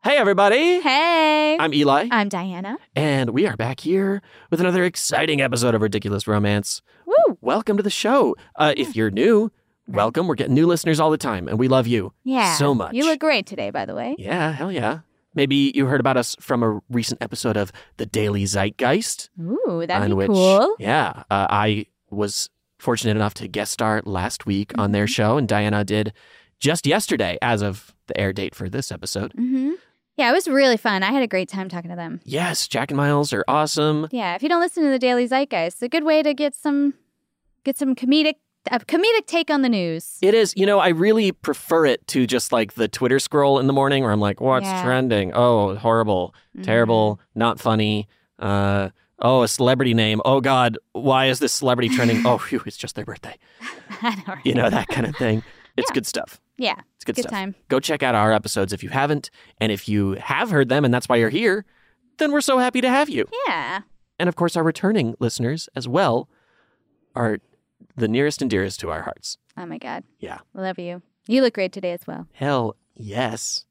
Hey, everybody. Hey. I'm Eli. I'm Diana. And we are back here with another exciting episode of Ridiculous Romance. Woo. Welcome to the show. If you're new, welcome. We're getting new listeners all the time, and we love you so much. You look great today, by the way. Yeah, hell yeah. Maybe you heard about us from a recent episode of The Daily Zeitgeist. Ooh, that'd be which, cool. Yeah, I was fortunate enough to guest star last week on their show, and Diana did just yesterday, as of the air date for this episode. Mm-hmm. Yeah, it was really fun. I had a great time talking to them. Yes, Jack and Miles are awesome. Yeah, if you don't listen to the Daily Zeitgeist, it's a good way to get some comedic take on the news. It is. You know, I really prefer it to just like the Twitter scroll in the morning where I'm like, what's trending? Oh, horrible, terrible, not funny. Oh, a celebrity name. Oh, God, why is this celebrity trending? Oh, phew, it's just their birthday. I know, right? You know, that kind of thing. It's good stuff. Yeah. It's good stuff. Time. Go check out our episodes if you haven't. And if you have heard them and that's why you're here, then we're so happy to have you. Yeah. And of course, our returning listeners as well are the nearest and dearest to our hearts. Oh, my God. Yeah. Love you. You look great today as well. Hell yes.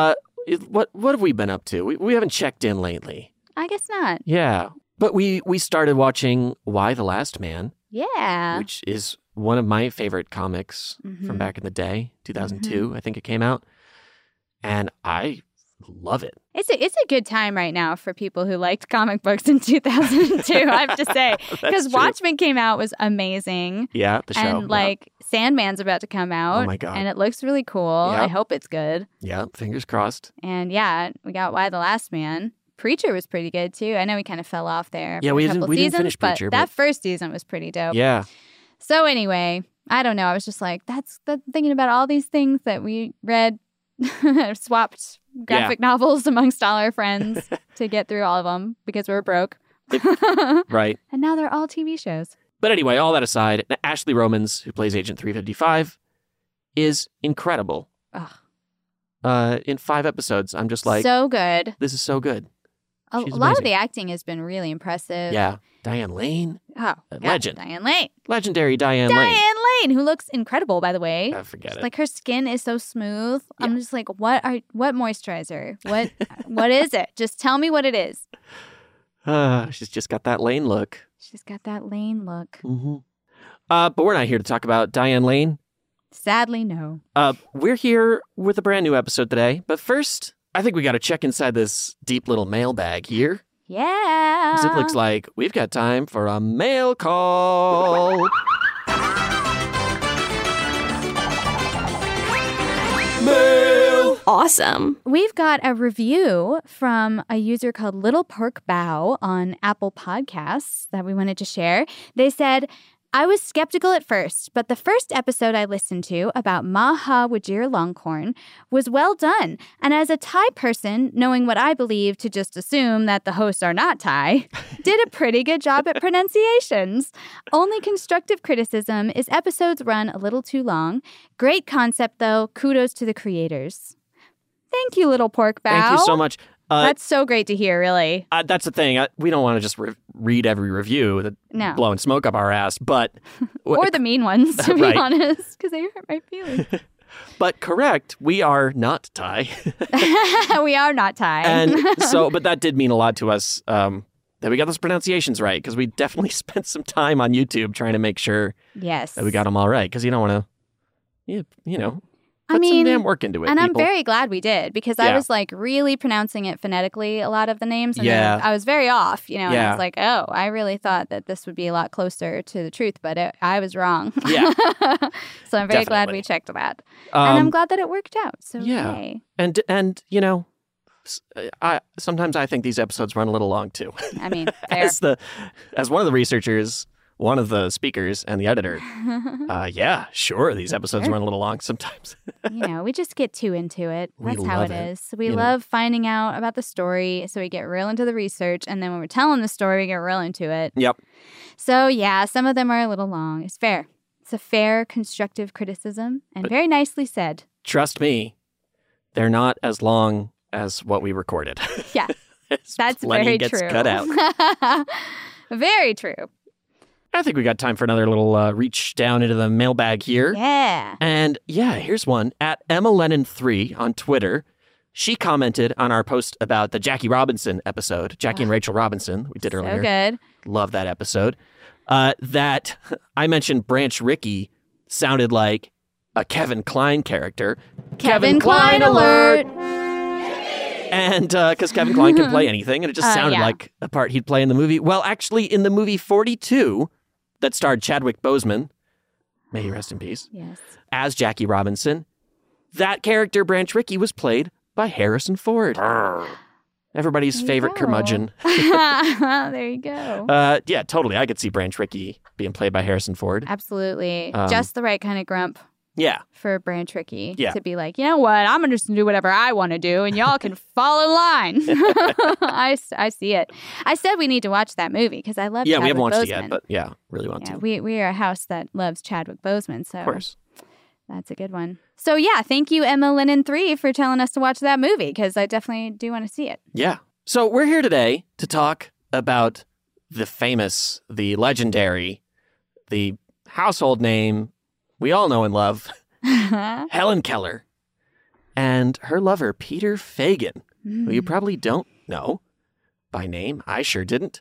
What have we been up to? We haven't checked in lately. I guess not. Yeah. But we started watching Y: The Last Man. Yeah. Which is one of my favorite comics from back in the day, 2002, I think it came out. And I love it. It's a good time right now for people who liked comic books in 2002, I have to say. Because Watchmen came out, was amazing. Yeah, the show. And Sandman's about to come out. Oh my God. And it looks really cool. Yeah. I hope it's good. Yeah, fingers crossed. And yeah, we got Y: The Last Man. Preacher was pretty good too. I know we kind of fell off there. Yeah, we didn't finish Preacher. But that first season was pretty dope. Yeah. So anyway, I don't know. I was just like, thinking about all these things that we read, swapped graphic novels amongst all our friends to get through all of them because we were broke. Right. And now they're all TV shows. But anyway, all that aside, Ashley Romans, who plays Agent 355, is incredible. Ugh. In 5 episodes, I'm just like, so good. This is so good. A lot of the acting has been really impressive. Yeah. Diane Lane. Oh, legend. Diane Lane. Legendary Diane Lane. Diane Lane, who looks incredible, by the way. Forget it. Like, her skin is so smooth. Yeah. I'm just like, what moisturizer? What is it? Just tell me what it is. She's just got that Lane look. She's got that Lane look. Mm-hmm. But we're not here to talk about Diane Lane. Sadly, no. We're here with a brand new episode today. But first, I think we got to check inside this deep little mailbag here. Yeah. Because it looks like we've got time for a mail call. Mail! Awesome. We've got a review from a user called Little Pork Bow on Apple Podcasts that we wanted to share. They said, I was skeptical at first, but the first episode I listened to about Maha Wajir Longhorn was well done. And as a Thai person, knowing what I believe to just assume that the hosts are not Thai, did a pretty good job at pronunciations. Only constructive criticism is episodes run a little too long. Great concept, though. Kudos to the creators. Thank you, Little Pork Bow. Thank you so much. That's so great to hear, really. That's the thing. We don't want to just read every review blowing smoke up our ass, but... or the mean ones, to be honest, because they hurt my feelings. But correct, we are not Thai. We are not Thai. And so, but that did mean a lot to us that we got those pronunciations right, because we definitely spent some time on YouTube trying to make sure that we got them all right, because you don't want to, put some damn work into it. And people. I'm very glad we did, because I was like really pronouncing it phonetically, a lot of the names. And I was very off, and I was like, oh, I really thought that this would be a lot closer to the truth, but I was wrong. Yeah. So I'm very glad we checked that. And I'm glad that it worked out. So yay. And sometimes I think these episodes run a little long too. I mean, fair. as one of the researchers, one of the speakers, and the editor, sure, these episodes run a little long sometimes. We just get too into it. That's how it is. We love finding out about the story, so we get real into the research, and then when we're telling the story, we get real into it. Yep. So, some of them are a little long. It's fair. It's a fair, constructive criticism, and very nicely said. Trust me, they're not as long as what we recorded. Yeah, that's very gets true. Cut out. Very true. I think we got time for another little reach down into the mailbag here. Yeah. And here's one. At Emma Lennon 3 on Twitter, She commented on our post about the Jackie Robinson episode, Jackie and Rachel Robinson, we did earlier. So good. Love that episode. That I mentioned Branch Rickey sounded like a Kevin Kline character. Kevin Kline alert! And because Kevin Kline can play anything, and it just sounded yeah. like a part he'd play in the movie. Well, actually, in the movie 42, that starred Chadwick Boseman, may he rest in peace, Yes. as Jackie Robinson, that character, Branch Rickey, was played by Harrison Ford. Everybody's favorite curmudgeon. There you go. Yeah, totally. I could see Branch Rickey being played by Harrison Ford. Absolutely. Just the right kind of grump Yeah. for Branch Rickey Yeah. to be like, you know what? I'm going to just do whatever I want to do, and y'all can fall in line. I see it. I said we need to watch that movie because I love Yeah, Chadwick we haven't watched Boseman. it yet, but yeah, really want to. We are a house that loves Chadwick Boseman, so Of course. that's a good one. So yeah, thank you, Emma Lennon 3, for telling us to watch that movie because I definitely do want to see it. Yeah. So we're here today to talk about the famous, the legendary, the household name we all know and love, Helen Keller, and her lover, Peter Fagan, who you probably don't know by name. I sure didn't.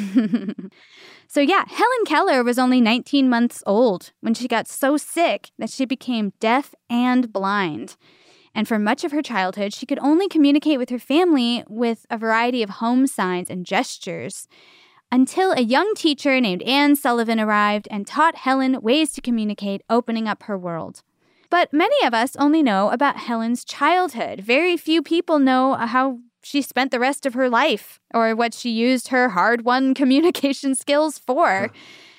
So yeah, Helen Keller was only 19 months old when she got so sick that she became deaf and blind. And for much of her childhood, she could only communicate with her family with a variety of home signs and gestures until a young teacher named Anne Sullivan arrived and taught Helen ways to communicate, opening up her world. But many of us only know about Helen's childhood. Very few people know how she spent the rest of her life or what she used her hard-won communication skills for.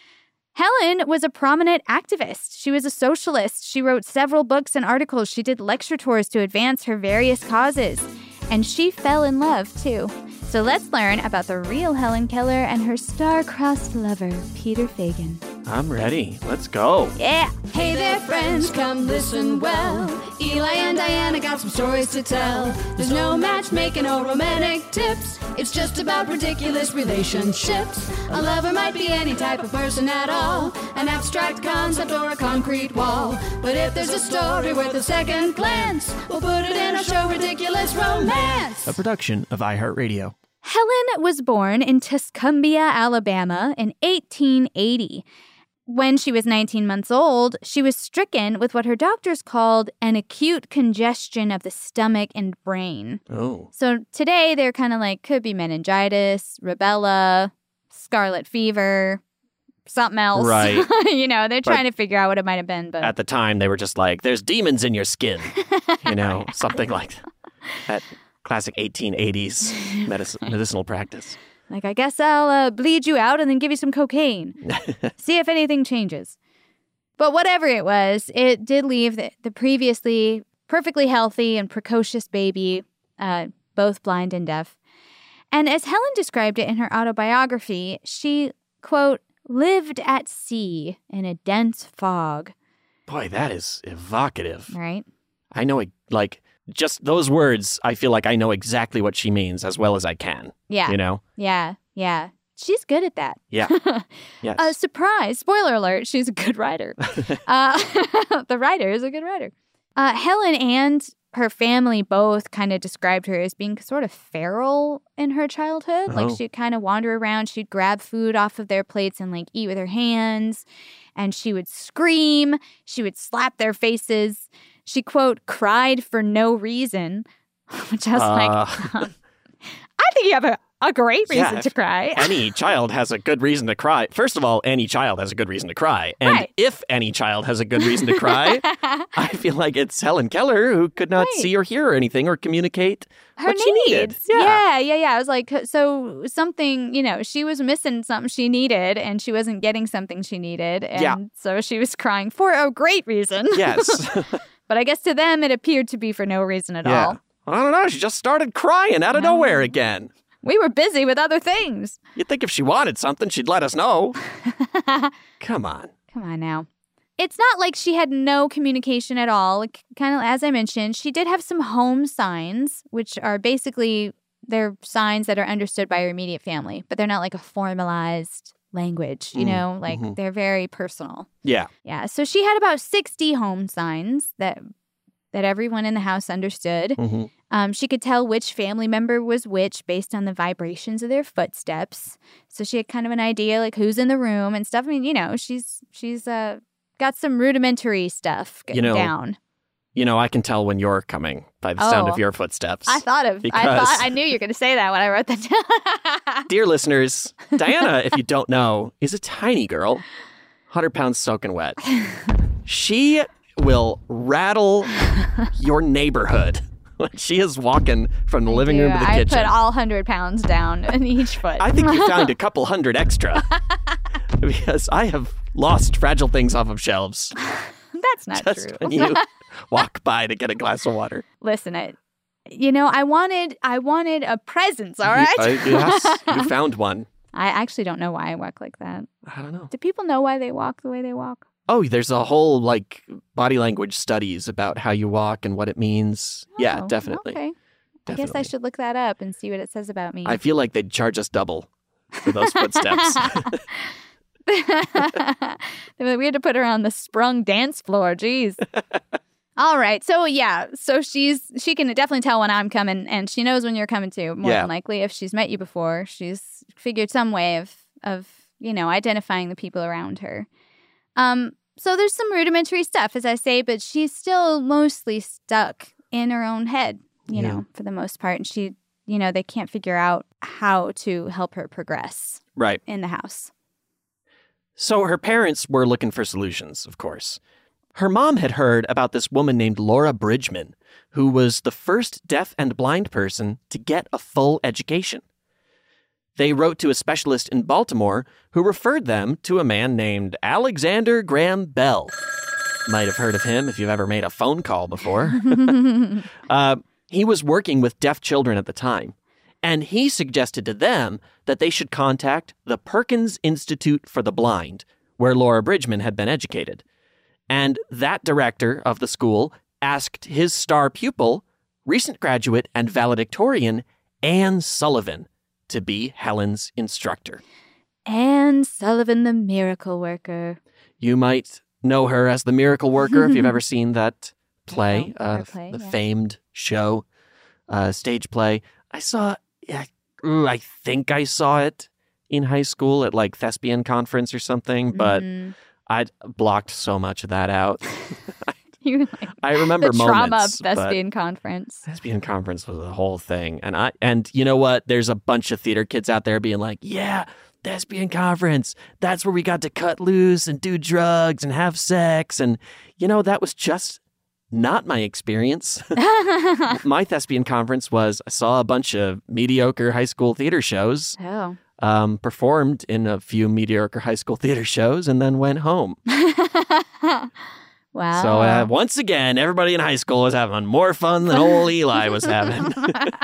Helen was a prominent activist. She was a socialist. She wrote several books and articles. She did lecture tours to advance her various causes. And she fell in love, too. So let's learn about the real Helen Keller and her star-crossed lover, Peter Fagan. I'm ready. Let's go. Yeah! Hey there, friends, come listen well. Eli and Diana got some stories to tell. There's no matchmaking or romantic tips. It's just about ridiculous relationships. A lover might be any type of person at all, an abstract concept or a concrete wall. But if there's a story worth a second glance, we'll put it in our show, Ridiculous Romance. A production of iHeartRadio. Helen was born in Tuscumbia, Alabama in 1880. When she was 19 months old, she was stricken with what her doctors called an acute congestion of the stomach and brain. Oh. So today they're kind of like, could be meningitis, rubella, scarlet fever, something else. Right. You know, they're trying to figure out what it might have been. But At the time, they were just like, there's demons in your skin. You know, something like that classic 1880s medicinal practice. like, I guess I'll bleed you out and then give you some cocaine. See if anything changes. But whatever it was, it did leave the previously perfectly healthy and precocious baby, both blind and deaf. And as Helen described it in her autobiography, she, quote, lived at sea in a dense fog. Boy, that is evocative. Right? I know, like, just those words, I feel like I know exactly what she means as well as I can. Yeah. You know? Yeah. Yeah. She's good at that. Yeah. Yes. Surprise. Spoiler alert. She's a good writer. The writer is a good writer. Helen and her family both kind of described her as being sort of feral in her childhood. Like, she'd kind of wander around. She'd grab food off of their plates and, like, eat with her hands. And she would scream. She would slap their faces. She, quote, cried for no reason, which I was like, I think you have a great reason to cry. Any child has a good reason to cry. First of all, any child has a good reason to cry. And if any child has a good reason to cry, I feel like it's Helen Keller, who could not see or hear anything or communicate her what she needed. Yeah. I was like, so something, you know, she was missing something she needed and she wasn't getting something she needed. And so she was crying for a great reason. Yes. But I guess to them, it appeared to be for no reason at all. I don't know. She just started crying out of nowhere again. We were busy with other things. You'd think if she wanted something, she'd let us know. Come on. Come on now. It's not like she had no communication at all. Like, kind of, as I mentioned, she did have some home signs, which are basically, they're signs that are understood by her immediate family, but they're not like a formalized language, you know? Like, they're very personal. Yeah. Yeah. So she had about 60 home signs that that everyone in the house understood. Mm-hmm. She could tell which family member was which based on the vibrations of their footsteps. So she had kind of an idea like who's in the room and stuff. I mean, she's got some rudimentary stuff down. I can tell when you're coming by the sound of your footsteps. I knew you were going to say that when I wrote that down. Dear listeners, Diana, if you don't know, is a tiny girl, 100 pounds soaking wet. She will rattle your neighborhood when she is walking from the living room to the kitchen. I put all 100 pounds down in each foot. I think you found a couple hundred extra because I have lost fragile things off of shelves. That's not just true. When you walk by to get a glass of water. Listen, I wanted a presence, all right? Yes, you found one. I actually don't know why I walk like that. I don't know. Do people know why they walk the way they walk? Oh, there's a whole body language studies about how you walk and what it means. Yeah, definitely. Okay. Definitely. I guess I should look that up and see what it says about me. I feel like they'd charge us double for those footsteps. We had to put her on the sprung dance floor. Jeez. All right. So she can definitely tell when I'm coming, and she knows when you're coming too. More than likely, if she's met you before, she's figured some way of identifying the people around her. So there's some rudimentary stuff, as I say, but she's still mostly stuck in her own head, for the most part, and she, they can't figure out how to help her progress in the house. So her parents were looking for solutions, of course. Her mom had heard about this woman named Laura Bridgman, who was the first deaf and blind person to get a full education. They wrote to a specialist in Baltimore who referred them to a man named Alexander Graham Bell. Might have heard of him if you've ever made a phone call before. He was working with deaf children at the time, and he suggested to them that they should contact the Perkins Institute for the Blind, where Laura Bridgman had been educated. And that director of the school asked his star pupil, recent graduate and valedictorian, Anne Sullivan, to be Helen's instructor. Anne Sullivan, the miracle worker. You might know her as the miracle worker if you've ever seen that play, famed show, stage play. I think I saw it in high school at thespian conference or something, but I'd blocked so much of that out. I remember the trauma of thespian conference. Thespian conference was a whole thing. And you know what? There's a bunch of theater kids out there being like, yeah, thespian conference. That's where we got to cut loose and do drugs and have sex. And, that was just not my experience. My thespian conference was I saw a bunch of mediocre high school theater shows. Oh. Performed in a few mediocre high school theater shows and then went home. Wow. So once again, everybody in high school was having more fun than old Eli was having.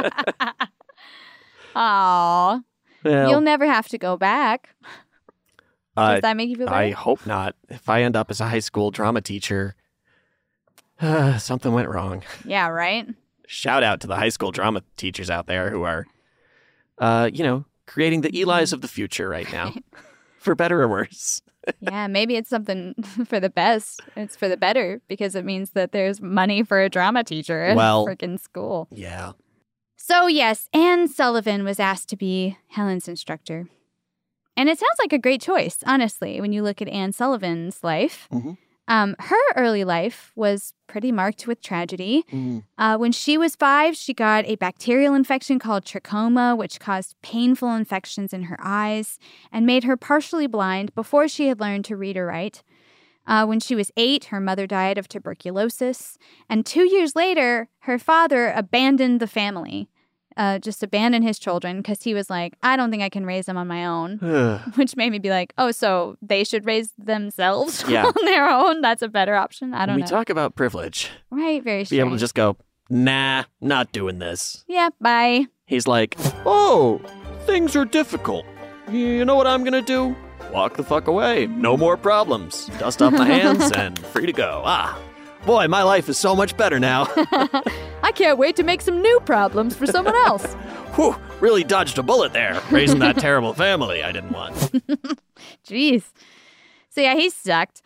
Aw. Well, you'll never have to go back. Does that make you feel better? I hope not. If I end up as a high school drama teacher, something went wrong. Yeah, right? Shout out to the high school drama teachers out there who are, creating the Elis of the future right now, for better or worse. Yeah, maybe it's something for the best. It's for the better because it means that there's money for a drama teacher at a freaking school. Yeah. So yes, Anne Sullivan was asked to be Helen's instructor. And it sounds like a great choice, honestly, when you look at Anne Sullivan's life. Mm-hmm. Her early life was pretty marked with tragedy. When she was 5, she got a bacterial infection called trachoma, which caused painful infections in her eyes and made her partially blind before she had learned to read or write. When she was 8, her mother died of tuberculosis. And 2 years later, her father abandoned the family. Just abandoned his children because he was like, I don't think I can raise them on my own. Which made me be like, oh, so they should raise themselves on their own? That's a better option? I don't know. We talk about privilege. Right, very strange. Be able to just go, nah, not doing this. Yeah, bye. He's like, oh, things are difficult. You know what I'm going to do? Walk the fuck away. No more problems. Dust off my hands and free to go. Boy, my life is so much better now. I can't wait to make some new problems for someone else. Whew, really dodged a bullet there, raising that terrible family I didn't want. Jeez. So yeah, he sucked.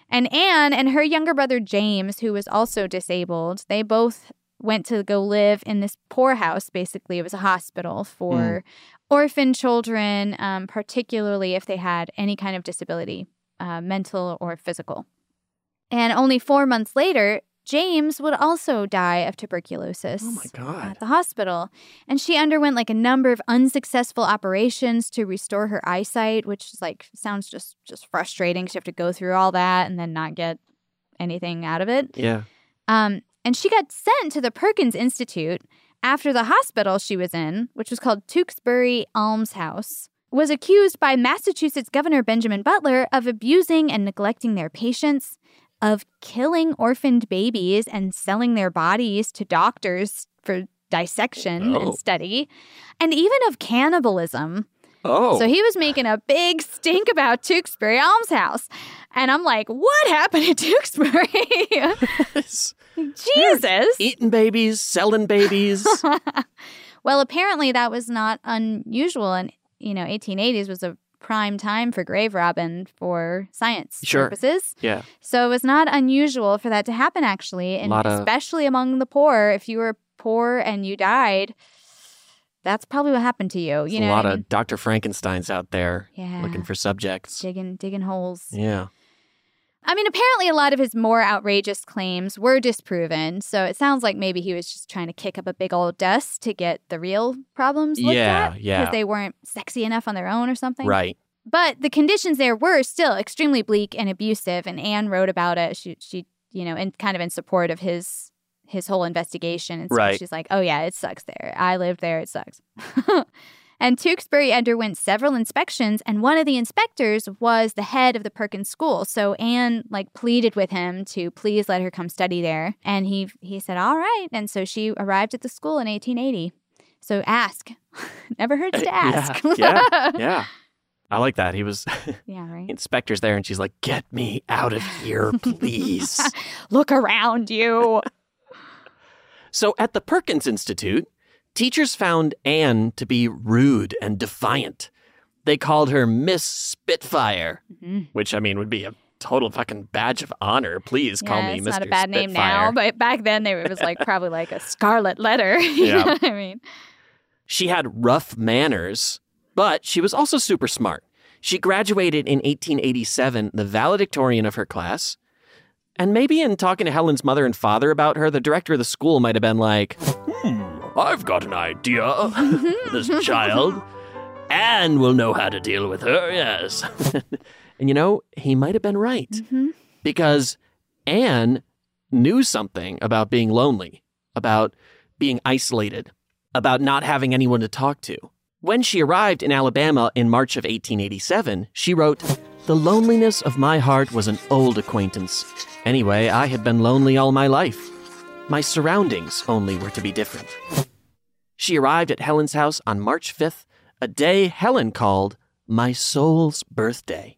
And Anne and her younger brother James, who was also disabled, they both went to go live in this poorhouse, basically. It was a hospital for orphan children, particularly if they had any kind of disability, mental or physical. And only 4 months later, James would also die of tuberculosis at the hospital. And she underwent like a number of unsuccessful operations to restore her eyesight, which is like sounds just frustrating because you have to go through all that and then not get anything out of it. Yeah. And she got sent to the Perkins Institute after the hospital she was in, which was called Tewksbury Almshouse, was accused by Massachusetts Governor Benjamin Butler of abusing and neglecting their patients, of killing orphaned babies and selling their bodies to doctors for dissection and study, and even of cannibalism. Oh. So he was making a big stink about Tewksbury Almshouse. And I'm like, what happened to Tewksbury? Jesus. Eating babies, selling babies. Well, apparently that was not unusual. And, 1880s was a prime time for grave robbing for science purposes. Yeah. So it was not unusual for that to happen, actually. And especially among the poor. If you were poor and you died, that's probably what happened to you. A lot of Dr. Frankensteins out there looking for subjects. Digging holes. Yeah. I mean, apparently a lot of his more outrageous claims were disproven, so it sounds like maybe he was just trying to kick up a big old dust to get the real problems looked at. Yeah, because they weren't sexy enough on their own or something. Right. But the conditions there were still extremely bleak and abusive, and Anne wrote about it. She in kind of in support of his whole investigation. And so she's like, oh yeah, it sucks there. I lived there. It sucks. And Tewksbury underwent several inspections, and one of the inspectors was the head of the Perkins School. So Anne pleaded with him to please let her come study there. And he said, all right. And so she arrived at the school in 1880. So ask. Never hurts to ask. Yeah. I like that. He was right. Inspector's there, and she's like, get me out of here, please. Look around you. So at the Perkins Institute, teachers found Anne to be rude and defiant. They called her Miss Spitfire, which, would be a total fucking badge of honor. Please call me Mr. Spitfire. It's not a bad name now, but back then it was probably like a scarlet letter. You know what I mean? She had rough manners, but she was also super smart. She graduated in 1887, the valedictorian of her class. And maybe in talking to Helen's mother and father about her, the director of the school might have been like, I've got an idea. This child. Anne will know how to deal with her, yes. And he might have been right. Because Anne knew something about being lonely, about being isolated, about not having anyone to talk to. When she arrived in Alabama in March of 1887, she wrote, "The loneliness of my heart was an old acquaintance. Anyway, I had been lonely all my life. My surroundings only were to be different." She arrived at Helen's house on March 5th, a day Helen called my soul's birthday.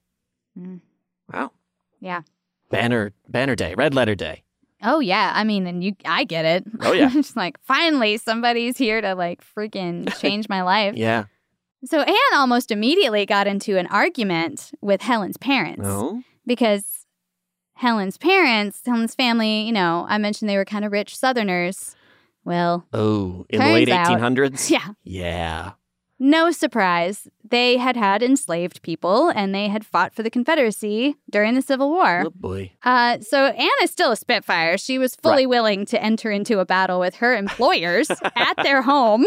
Wow. Yeah. Banner day, red letter day. Oh, yeah. I get it. Oh, yeah. Just finally, somebody's here to freaking change my life. Yeah. So Anne almost immediately got into an argument with Helen's parents. Oh? Because Helen's family, I mentioned they were kind of rich Southerners. Well, in the late 1800s? Yeah. Yeah. No surprise. They had enslaved people, and they had fought for the Confederacy during the Civil War. Oh, boy. So Anne is still a Spitfire. She was fully willing to enter into a battle with her employers at their home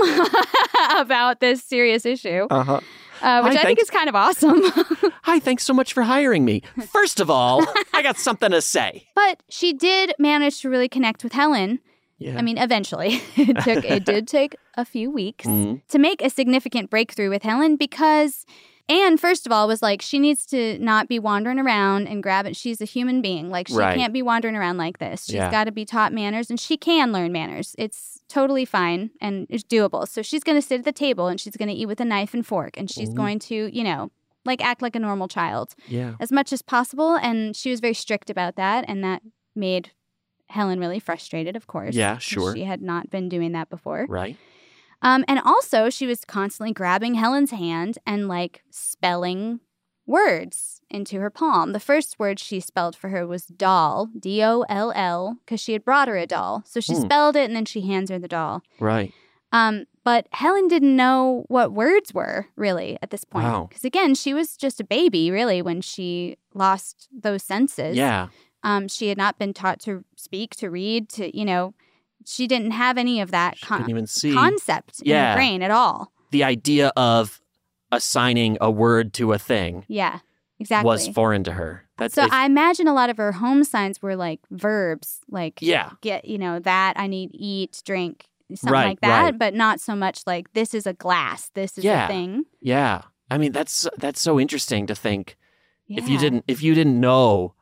about this serious issue. Uh-huh. Which I think is kind of awesome. Hi, thanks so much for hiring me. First of all, I got something to say. But she did manage to really connect with Helen. Yeah. Eventually. It did take a few weeks to make a significant breakthrough with Helen because Anne, first of all, was she needs to not be wandering around and grab it. She's a human being. She can't be wandering around like this. She's got to be taught manners, and she can learn manners. It's totally fine, and it's doable. So she's going to sit at the table, and she's going to eat with a knife and fork, and she's going to, act like a normal child as much as possible. And she was very strict about that, and that made Helen really frustrated, of course. Yeah, sure. She had not been doing that before. Right. And also, she was constantly grabbing Helen's hand and, spelling words into her palm. The first word she spelled for her was doll, D-O-L-L, because she had brought her a doll. So she spelled it, and then she hands her the doll. Right. But Helen didn't know what words were, really, at this point. Wow. Because, again, she was just a baby, really, when she lost those senses. Yeah. She had not been taught to speak, to read, to, she didn't have any of that Couldn't even see. concept in her brain at all. The idea of assigning a word to a thing was foreign to her. I imagine a lot of her home signs were like verbs, like get, that, I need, eat, drink, something like that, but not so much like this is a glass, this is a thing. Yeah. I mean, that's so interesting to think. Yeah. If you didn't know,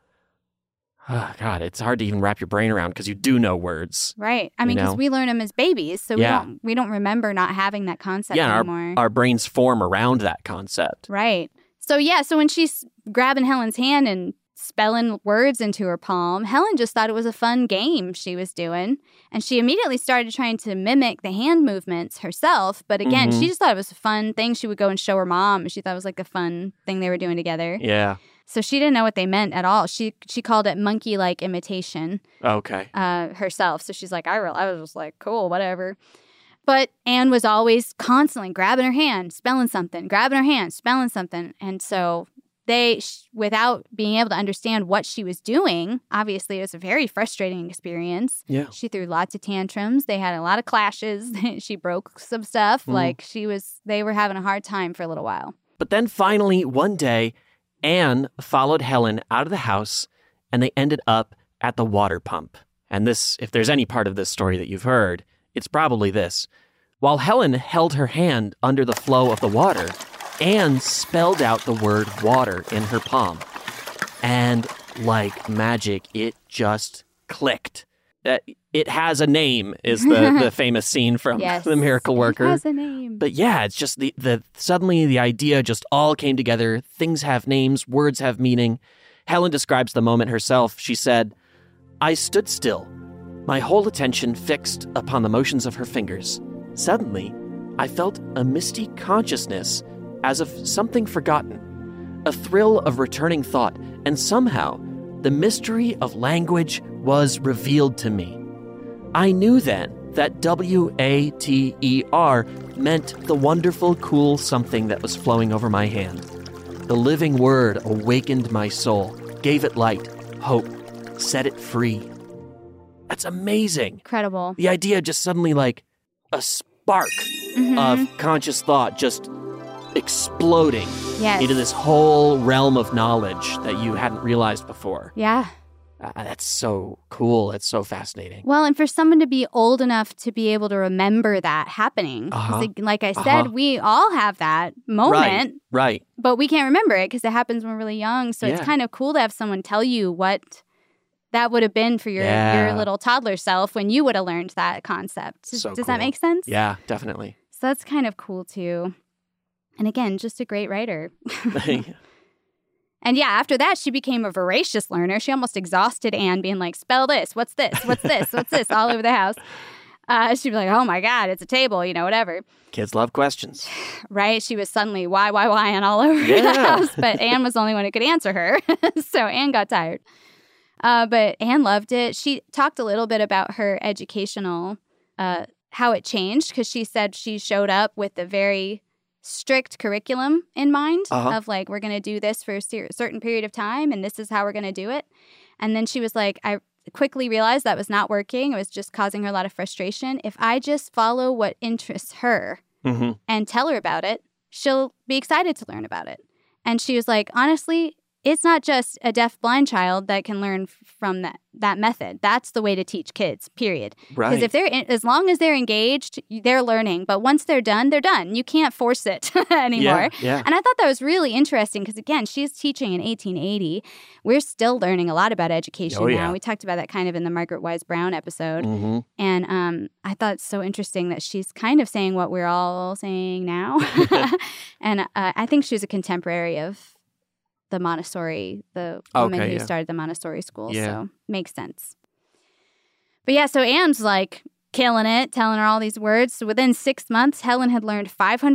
oh God, it's hard to even wrap your brain around because you do know words. Right. I mean, because we learn them as babies, so we don't remember not having that concept anymore. Our brains form around that concept. Right. So so when she's grabbing Helen's hand and spelling words into her palm, Helen just thought it was a fun game she was doing. And she immediately started trying to mimic the hand movements herself. But again, she just thought it was a fun thing. She would go and show her mom. She thought it was like a fun thing they were doing together. Yeah. So she didn't know what they meant at all. She called it monkey-like imitation. Okay. Herself. So she's like, I was just like, cool, whatever. But Anne was always constantly grabbing her hand, spelling something, grabbing her hand, spelling something. And so without being able to understand what she was doing, obviously it was a very frustrating experience. Yeah. She threw lots of tantrums. They had a lot of clashes. She broke some stuff. They were having a hard time for a little while. But then finally, one day, Anne followed Helen out of the house, and they ended up at the water pump. And this, if there's any part of this story that you've heard, it's probably this. While Helen held her hand under the flow of the water, Anne spelled out the word water in her palm. And like magic, it just clicked. It has a name is the famous scene from The Miracle Worker. It has a name. But yeah, it's just suddenly the idea just all came together. Things have names, words have meaning. Helen describes the moment herself. She said, I stood still, my whole attention fixed upon the motions of her fingers. Suddenly, I felt a misty consciousness as of something forgotten, a thrill of returning thought, and somehow the mystery of language was revealed to me. I knew then that W-A-T-E-R meant the wonderful, cool something that was flowing over my hand. The living word awakened my soul, gave it light, hope, set it free. That's amazing. Incredible. The idea just suddenly like a spark of conscious thought just exploding into this whole realm of knowledge that you hadn't realized before. Yeah. That's so cool. It's so fascinating. Well, and for someone to be old enough to be able to remember that happening. Like I said, we all have that moment. Right. But we can't remember it because it happens when we're really young. So it's kind of cool to have someone tell you what that would have been for your little toddler self when you would have learned that concept. Does that make sense? Yeah, definitely. So that's kind of cool too. And again, just a great writer. And after that, she became a voracious learner. She almost exhausted Anne being like, spell this, what's this, what's this, what's this, all over the house. She'd be like, oh my God, it's a table, whatever. Kids love questions. Right? She was suddenly why, and all over the house. But Anne was the only one who could answer her. So Anne got tired. But Anne loved it. She talked a little bit about her educational, how it changed, because she said she showed up with a very strict curriculum in mind of like, we're going to do this for a certain period of time and this is how we're going to do it. And then she was like, I quickly realized that was not working. It was just causing her a lot of frustration. If I just follow what interests her and tell her about it, she'll be excited to learn about it. And she was like, honestly, it's not just a deaf-blind child that can learn from that method. That's the way to teach kids, period. Right. Because as long as they're engaged, they're learning. But once they're done, they're done. You can't force it anymore. Yeah. And I thought that was really interesting because, again, she's teaching in 1880. We're still learning a lot about education now. We talked about that kind of in the Margaret Wise Brown episode. And I thought it's so interesting that she's kind of saying what we're all saying now. And I think she was a contemporary of the Montessori, the woman who started the Montessori school. So makes sense. But so Anne's like, killing it, telling her all these words. So within 6 months, Helen had learned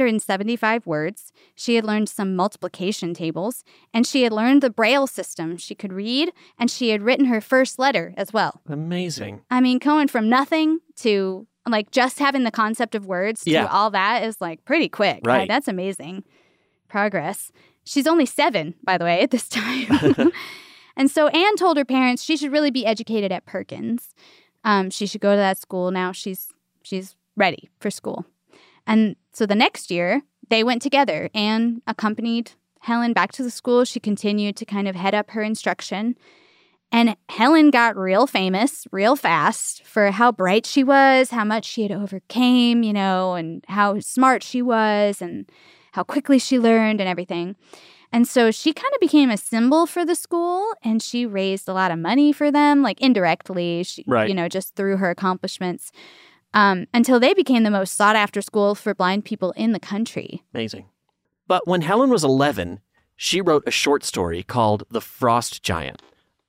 575 words. She had learned some multiplication tables, and she had learned the Braille system. She could read, and she had written her first letter as well. Amazing. I mean, going from nothing to like just having the concept of words to all that is like pretty quick. Right. That's amazing progress. She's only 7, by the way, at this time. And so Anne told her parents she should really be educated at Perkins. She should go to that school now. She's ready for school. And so the next year, they went together. Anne accompanied Helen back to the school. She continued to kind of head up her instruction. And Helen got real famous real fast for how bright she was, how much she had overcame, and how smart she was and how quickly she learned and everything. And so she kind of became a symbol for the school, and she raised a lot of money for them, like indirectly, just through her accomplishments, until they became the most sought-after school for blind people in the country. Amazing. But when Helen was 11, she wrote a short story called The Frost Giant.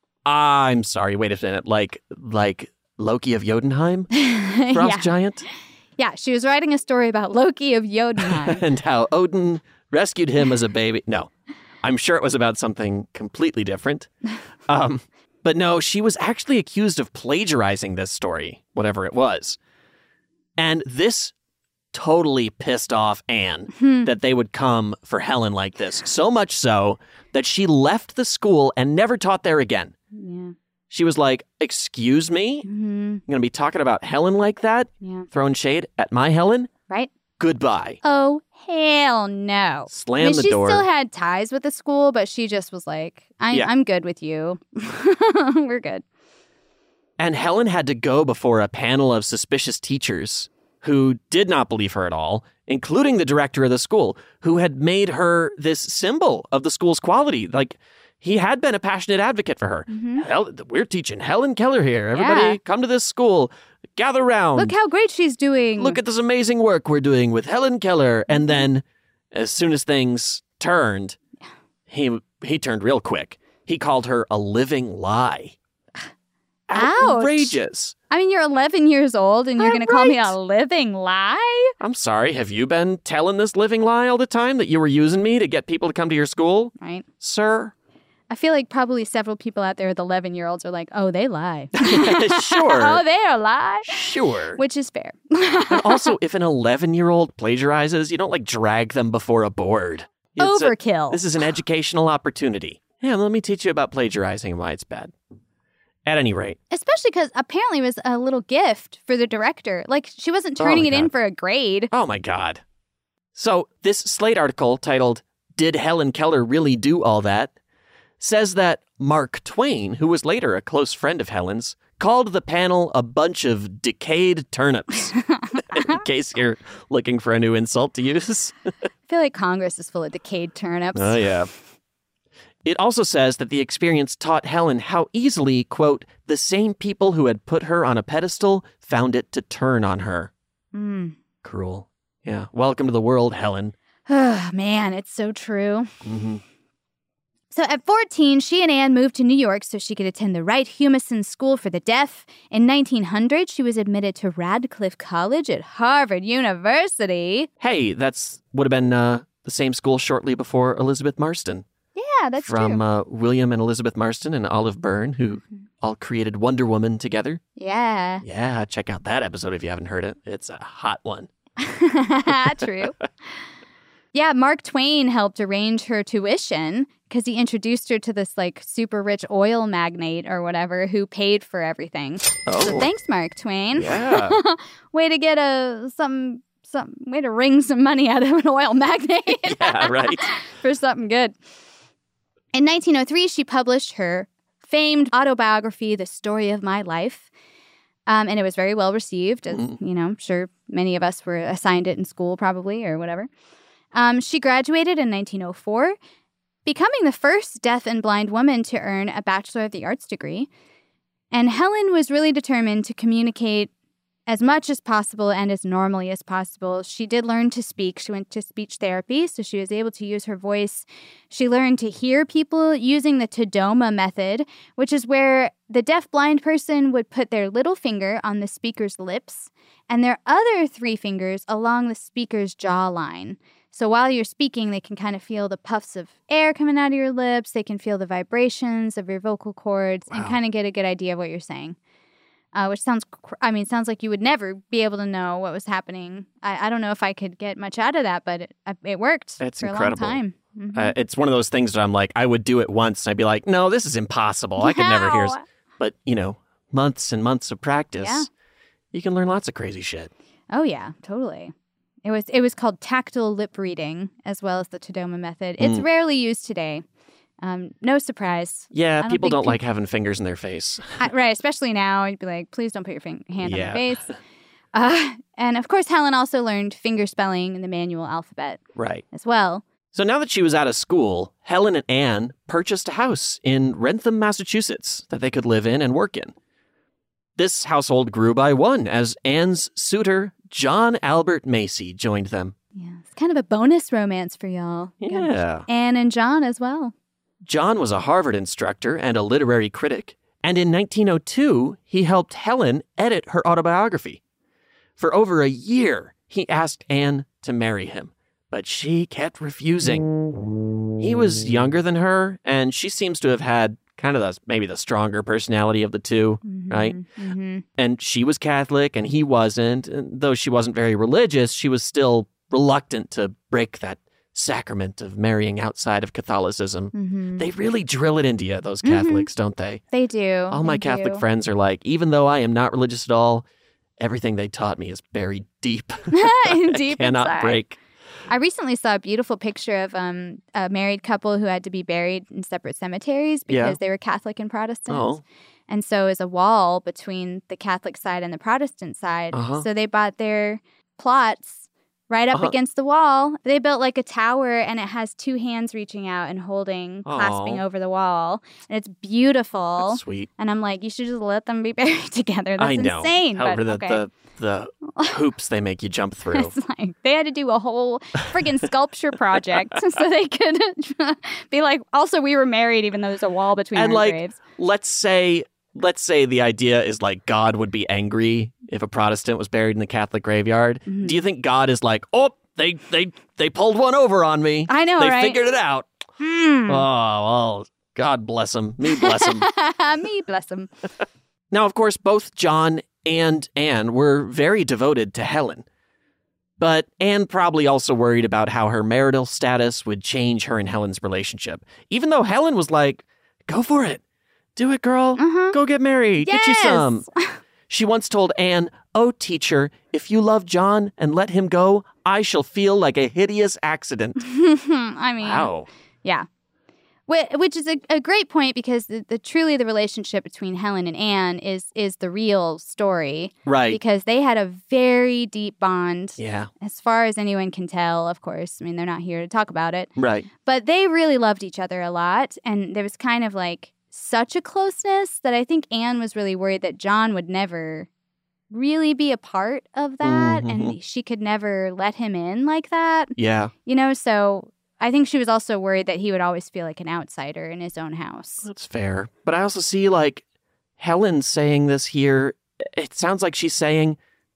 I'm sorry, wait a minute, like Loki of Jotunheim? Frost Giant? Yeah, she was writing a story about Loki of Jotunheim. And how Odin rescued him as a baby. No, I'm sure it was about something completely different. But no, she was actually accused of plagiarizing this story, whatever it was. And this totally pissed off Anne that they would come for Helen like this. So much so that she left the school and never taught there again. Yeah. She was like, excuse me? You're going to be talking about Helen like that? Yeah. Throwing shade at my Helen? Right. Goodbye. Oh, hell no. Slam the door. She still had ties with the school, but she just was like, I'm good with you. We're good. And Helen had to go before a panel of suspicious teachers who did not believe her at all, including the director of the school, who had made her this symbol of the school's quality. Like, he had been a passionate advocate for her. We're teaching Helen Keller here. Everybody come to this school. Gather round. Look how great she's doing. Look at this amazing work we're doing with Helen Keller. And then, as soon as things turned, he turned real quick. He called her a living lie. Outrageous. I mean, you're 11 years old and you're going to call me a living lie? I'm sorry. Have you been telling this living lie all the time that you were using me to get people to come to your school? Right. Sir? I feel like probably several people out there with 11-year-olds are like, oh, they lie. Sure. Oh, they are lie. Sure. Which is fair. And also, if an 11-year-old plagiarizes, you don't drag them before a board. Overkill. This is an educational opportunity. Yeah, let me teach you about plagiarizing and why it's bad. At any rate. Especially because apparently it was a little gift for the director. Like, she wasn't turning it in for a grade. Oh, my God. So, this Slate article titled, Did Helen Keller Really Do All That? Says that Mark Twain, who was later a close friend of Helen's, called the panel a bunch of decayed turnips. In case you're looking for a new insult to use. I feel like Congress is full of decayed turnips. Oh, yeah. It also says that the experience taught Helen how easily, quote, the same people who had put her on a pedestal found it to turn on her. Cruel. Yeah. Welcome to the world, Helen. Oh, man, it's so true. So at 14, she and Anne moved to New York so she could attend the Wright Humason School for the Deaf. In 1900, she was admitted to Radcliffe College at Harvard University. Hey, would have been the same school shortly before Elizabeth Marston. Yeah, that's true. From William and Elizabeth Marston and Olive Byrne, who all created Wonder Woman together. Yeah. Yeah, check out that episode if you haven't heard it. It's a hot one. True. Yeah, Mark Twain helped arrange her tuition because he introduced her to this super rich oil magnate or whatever who paid for everything. Oh. So thanks, Mark Twain. Yeah. Way to get way to wring some money out of an oil magnate. Yeah, right. For something good. In 1903, she published her famed autobiography, The Story of My Life. And it was very well received. As, I'm sure many of us were assigned it in school probably or whatever. She graduated in 1904, becoming the first deaf and blind woman to earn a Bachelor of the Arts degree. And Helen was really determined to communicate as much as possible and as normally as possible. She did learn to speak. She went to speech therapy, so she was able to use her voice. She learned to hear people using the Tadoma method, which is where the deaf-blind person would put their little finger on the speaker's lips and their other 3 fingers along the speaker's jawline. So while you're speaking, they can kind of feel the puffs of air coming out of your lips. They can feel the vibrations of your vocal cords and kind of get a good idea of what you're saying. Which sounds like you would never be able to know what was happening. I don't know if I could get much out of that, but it worked for incredible. a long time. Mm-hmm. It's one of those things that I'm like, I would do it once and I'd be like, no, this is impossible. I could never hear. But, months and months of practice, you can learn lots of crazy shit. Oh, yeah, totally. It was called tactile lip reading as well as the Tadoma method. It's rarely used today. No surprise. Yeah, people don't like having fingers in their face. Right, especially now. You'd be like, please don't put your hand on my face. And of course, Helen also learned finger spelling in the manual alphabet. Right. As well. So now that she was out of school, Helen and Anne purchased a house in Wrentham, Massachusetts that they could live in and work in. This household grew by one as Anne's suitor, John Albert Macy, joined them. Yeah, it's kind of a bonus romance for y'all. Yeah. Anne and John as well. John was a Harvard instructor and a literary critic, and in 1902, he helped Helen edit her autobiography. For over a year, he asked Anne to marry him, but she kept refusing. He was younger than her, and she seems to have had kind of maybe the stronger personality of the two, right? Mm-hmm. And she was Catholic, and he wasn't. And though she wasn't very religious, she was still reluctant to break that sacrament of marrying outside of Catholicism. Mm-hmm. They really drill it into you, those Catholics, don't they? They do. All my Catholic friends are like, even though I am not religious at all, everything they taught me is buried deep. Deep cannot inside. Break. I recently saw a beautiful picture of a married couple who had to be buried in separate cemeteries because they were Catholic and Protestant. Oh. And so it was a wall between the Catholic side and the Protestant side. Uh-huh. So they bought their plots right up against the wall. They built like a tower, and it has 2 hands reaching out and clasping over the wall. And it's beautiful. That's sweet. And I'm like, you should just let them be buried together. That's insane. However, the hoops they make you jump through. It's like they had to do a whole friggin' sculpture project so they could be like, also, we were married even though there's a wall between our graves. Let's say the idea is like God would be angry if a Protestant was buried in the Catholic graveyard. Mm-hmm. Do you think God is like, oh, they pulled one over on me. I know, They right? figured it out. Oh, well, God bless him. Me bless him. Me bless him. Now, of course, both John and Anne were very devoted to Helen. But Anne probably also worried about how her marital status would change her and Helen's relationship. Even though Helen was like, go for it. Do it, girl. Uh-huh. Go get married. Yes. Get you some. She once told Anne, oh, teacher, if you love John and let him go, I shall feel like a hideous accident. I mean, wow. Yeah. Which is a great point because truly the relationship between Helen and Anne is the real story. Right. Because they had a very deep bond. Yeah. As far as anyone can tell, of course. I mean, they're not here to talk about it. Right. But they really loved each other a lot. And there was kind of like such a closeness that I think Anne was really worried that John would never really be a part of that. Mm-hmm. And she could never let him in like that. Yeah. So I think she was also worried that he would always feel like an outsider in his own house. That's fair. But I also see, like, Helen saying this here. It sounds like she's saying,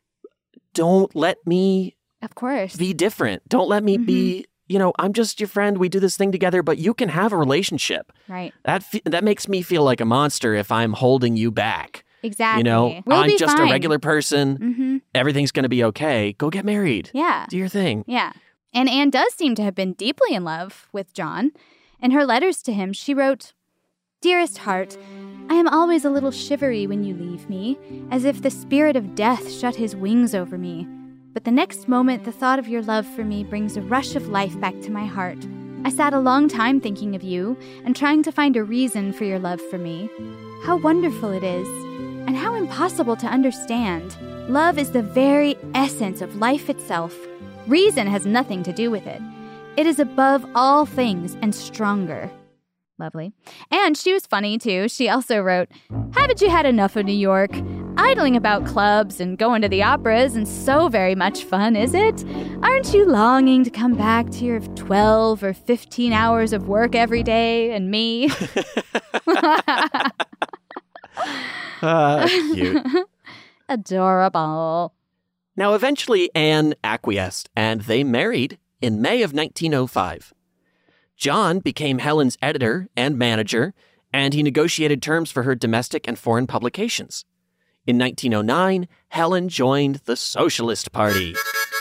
don't let me of course be different. Don't let me be, I'm just your friend. We do this thing together, but you can have a relationship. Right. That makes me feel like a monster if I'm holding you back. Exactly. I'm just fine. A regular person. Mm-hmm. Everything's going to be okay. Go get married. Yeah. Do your thing. Yeah. And Anne does seem to have been deeply in love with John. In her letters to him, she wrote, Dearest heart, I am always a little shivery when you leave me, as if the spirit of death shut his wings over me. But the next moment, the thought of your love for me brings a rush of life back to my heart. I sat a long time thinking of you and trying to find a reason for your love for me. How wonderful it is, and how impossible to understand. Love is the very essence of life itself. Reason has nothing to do with it. It is above all things and stronger. Lovely. And she was funny, too. She also wrote, Haven't you had enough of New York? Idling about clubs and going to the opera isn't so very much fun, is it? Aren't you longing to come back to your 12 or 15 hours of work every day and me? Cute. Adorable. Now, eventually, Anne acquiesced, and they married in May of 1905. John became Helen's editor and manager, and he negotiated terms for her domestic and foreign publications. In 1909, Helen joined the Socialist Party.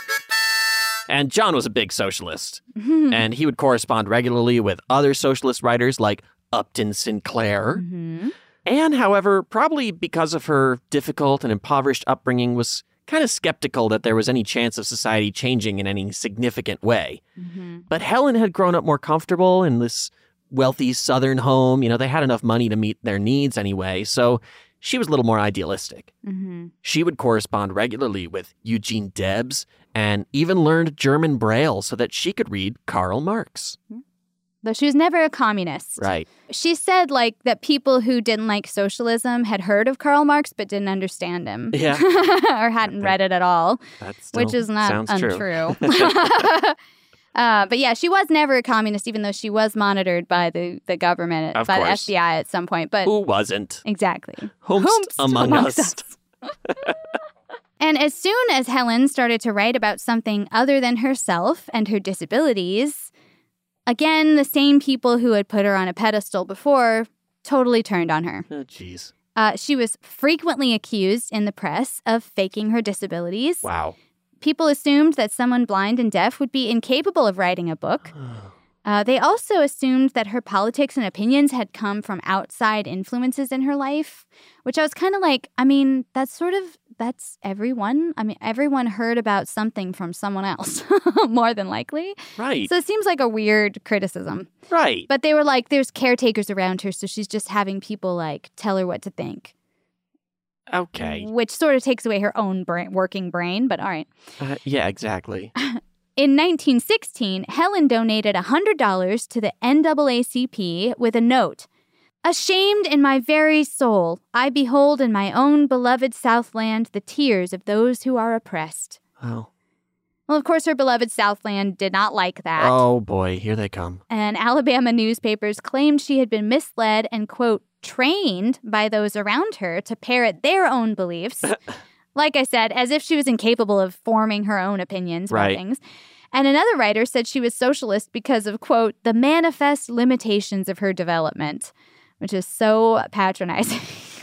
And John was a big socialist, and he would correspond regularly with other socialist writers like Upton Sinclair. Anne, however, probably because of her difficult and impoverished upbringing, was kind of skeptical that there was any chance of society changing in any significant way. But Helen had grown up more comfortable in this wealthy Southern home. You know, they had enough money to meet their needs anyway, so she was a little more idealistic. She would correspond regularly with Eugene Debs and even learned German Braille so that she could read Karl Marx. Though she was never a communist. Right. She said, like, that people who didn't like socialism had heard of Karl Marx but didn't understand him. Yeah. Or hadn't read it at all, which is not untrue. But yeah, she was never a communist, even though she was monitored by the government, by the FBI at some point. But who wasn't? Exactly. Whomst among us. And as soon as Helen started to write about something other than herself and her disabilities, again, the same people who had put her on a pedestal before totally turned on her. Oh, jeez. She was frequently accused in the press of faking her disabilities. Wow. People assumed that someone blind and deaf would be incapable of writing a book. They also assumed that her politics and opinions had come from outside influences in her life, which I was kind of like, I mean, that's everyone. I mean, everyone heard about something from someone else, more than likely. Right. So it seems like a weird criticism. Right. But they were like, there's caretakers around her, so she's just having people, like, tell her what to think. Okay. Which sort of takes away her own working brain, but all right. Yeah, exactly. In 1916, Helen donated $100 to the NAACP with a note. Ashamed in my very soul, I behold in my own beloved Southland the tears of those who are oppressed. Oh. Well, of course, her beloved Southland did not like that. Oh, boy, here they come. And Alabama newspapers claimed she had been misled and, quote, trained by those around her to parrot their own beliefs. Like I said, as if she was incapable of forming her own opinions about things. And another writer said she was socialist because of, quote, the manifest limitations of her development, which is so patronizing.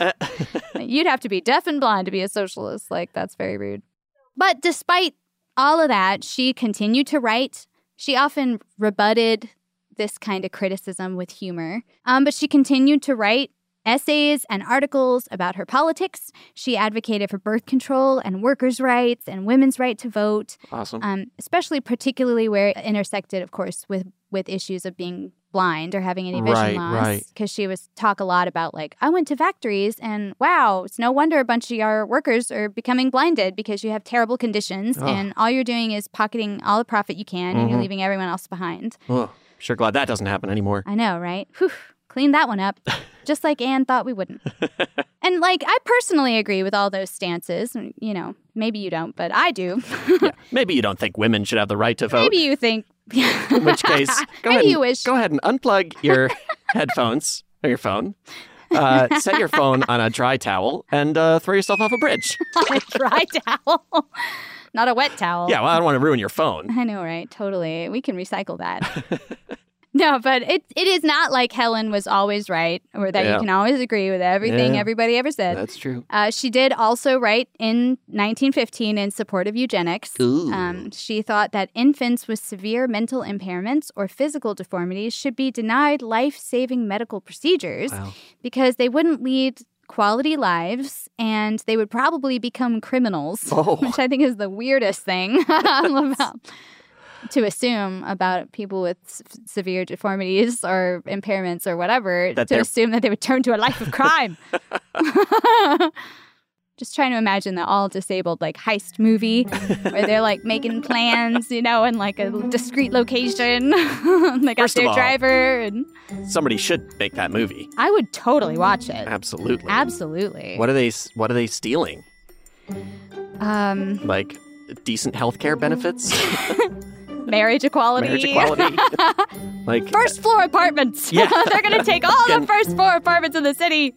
You'd have to be deaf and blind to be a socialist. Like, that's very rude. But despite all of that, she continued to write. She often rebutted this kind of criticism with humor. But she continued to write essays and articles about her politics. She advocated for birth control and workers' rights and women's right to vote. Awesome. Especially particularly where it intersected, of course, with issues of being blind or having any vision loss. Because she was talk a lot about, like, I went to factories and, wow, it's no wonder a bunch of our workers are becoming blinded because you have terrible conditions and all you're doing is pocketing all the profit you can and you're leaving everyone else behind. Sure glad that doesn't happen anymore. I know, right? Whew. Clean that one up, just like Anne thought we wouldn't. And, like, I personally agree with all those stances. You know, maybe you don't, but I do. Yeah, maybe you don't think women should have the right to vote. Maybe you think. In which case, go ahead and unplug your headphones or your phone. Set your phone on a dry towel and throw yourself off a bridge. On a dry towel? Not a wet towel. Yeah, well, I don't want to ruin your phone. I know, right? Totally. We can recycle that. No, but it is not like Helen was always right or that you can always agree with everything everybody ever said. That's true. She did also write in 1915 in support of eugenics. She thought that infants with severe mental impairments or physical deformities should be denied life-saving medical procedures because they wouldn't lead quality lives and they would probably become criminals, which I think is the weirdest thing about to assume about people with severe deformities or impairments or whatever, assume that they would turn to a life of crime. Just trying to imagine the all disabled like heist movie where they're like making plans, in like a discreet location. They got First of their all, driver, and somebody should make that movie. I would totally watch it. Absolutely. Absolutely. What are they stealing? Like decent healthcare benefits? Marriage equality. Marriage equality. Like first floor apartments. Yeah. They're going to take all the first floor apartments in the city.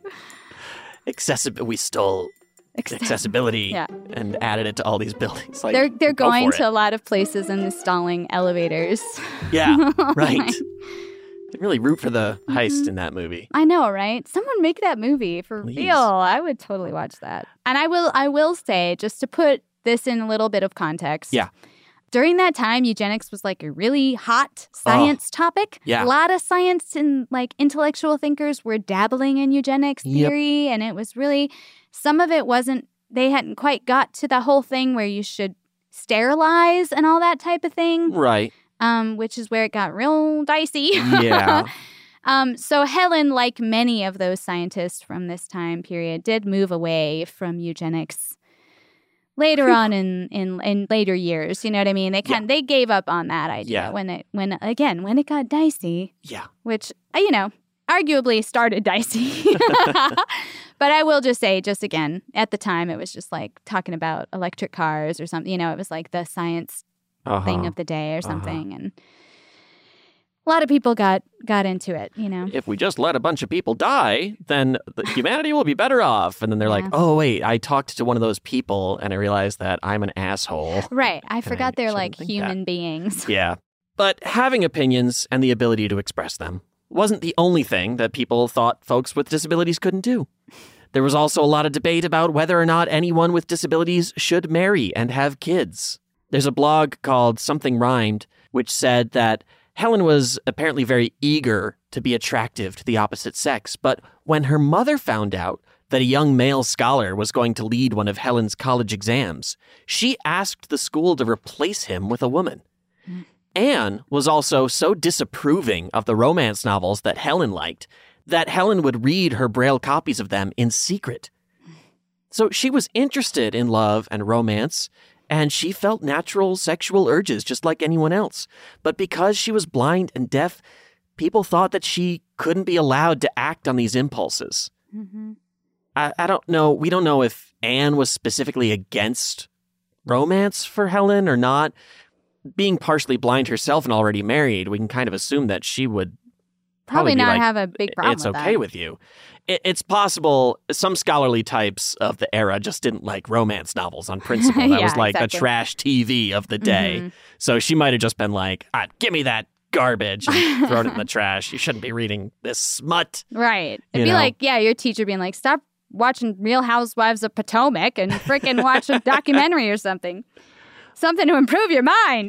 We stole accessibility and added it to all these buildings. Like, they're going to a lot of places and installing elevators. Yeah, right. They really root for the heist in that movie. I know, right? Someone make that movie for real. I would totally watch that. And I will say, just to put this in a little bit of context. Yeah. During that time, eugenics was like a really hot science topic. Yeah. A lot of science and like intellectual thinkers were dabbling in eugenics theory. And it was really, some of it they hadn't quite got to the whole thing where you should sterilize and all that type of thing. Right. Which is where it got real dicey. Yeah. So Helen, like many of those scientists from this time period, did move away from eugenics later on in later years. You know what I mean? They gave up on that idea when it got dicey. Yeah. Which, arguably started dicey. But I will just say, just again, at the time, it was just like talking about electric cars or something. It was like the science thing of the day or something. And a lot of people got into it, If we just let a bunch of people die, then humanity will be better off. And then they're like, oh, wait, I talked to one of those people and I realized that I'm an asshole. Right. I forgot they're like human beings. Yeah. But having opinions and the ability to express them wasn't the only thing that people thought folks with disabilities couldn't do. There was also a lot of debate about whether or not anyone with disabilities should marry and have kids. There's a blog called Something Rhymed, which said that Helen was apparently very eager to be attractive to the opposite sex, but when her mother found out that a young male scholar was going to lead one of Helen's college exams, she asked the school to replace him with a woman. Anne was also so disapproving of the romance novels that Helen liked that Helen would read her Braille copies of them in secret. So she was interested in love and romance, and she felt natural sexual urges just like anyone else. But because she was blind and deaf, people thought that she couldn't be allowed to act on these impulses. Mm-hmm. I don't know. We don't know if Anne was specifically against romance for Helen or not. Being partially blind herself and already married, we can kind of assume that she would probably not like, have a big problem it's with okay that. with you. It's possible some scholarly types of the era just didn't like romance novels on principle. That was like the trash TV of the day. Mm-hmm. So she might have just been like, give me that garbage and thrown it in the trash. You shouldn't be reading this smut. Right. It'd be like, your teacher being like, stop watching Real Housewives of Potomac and freaking watch a documentary or something. Something to improve your mind.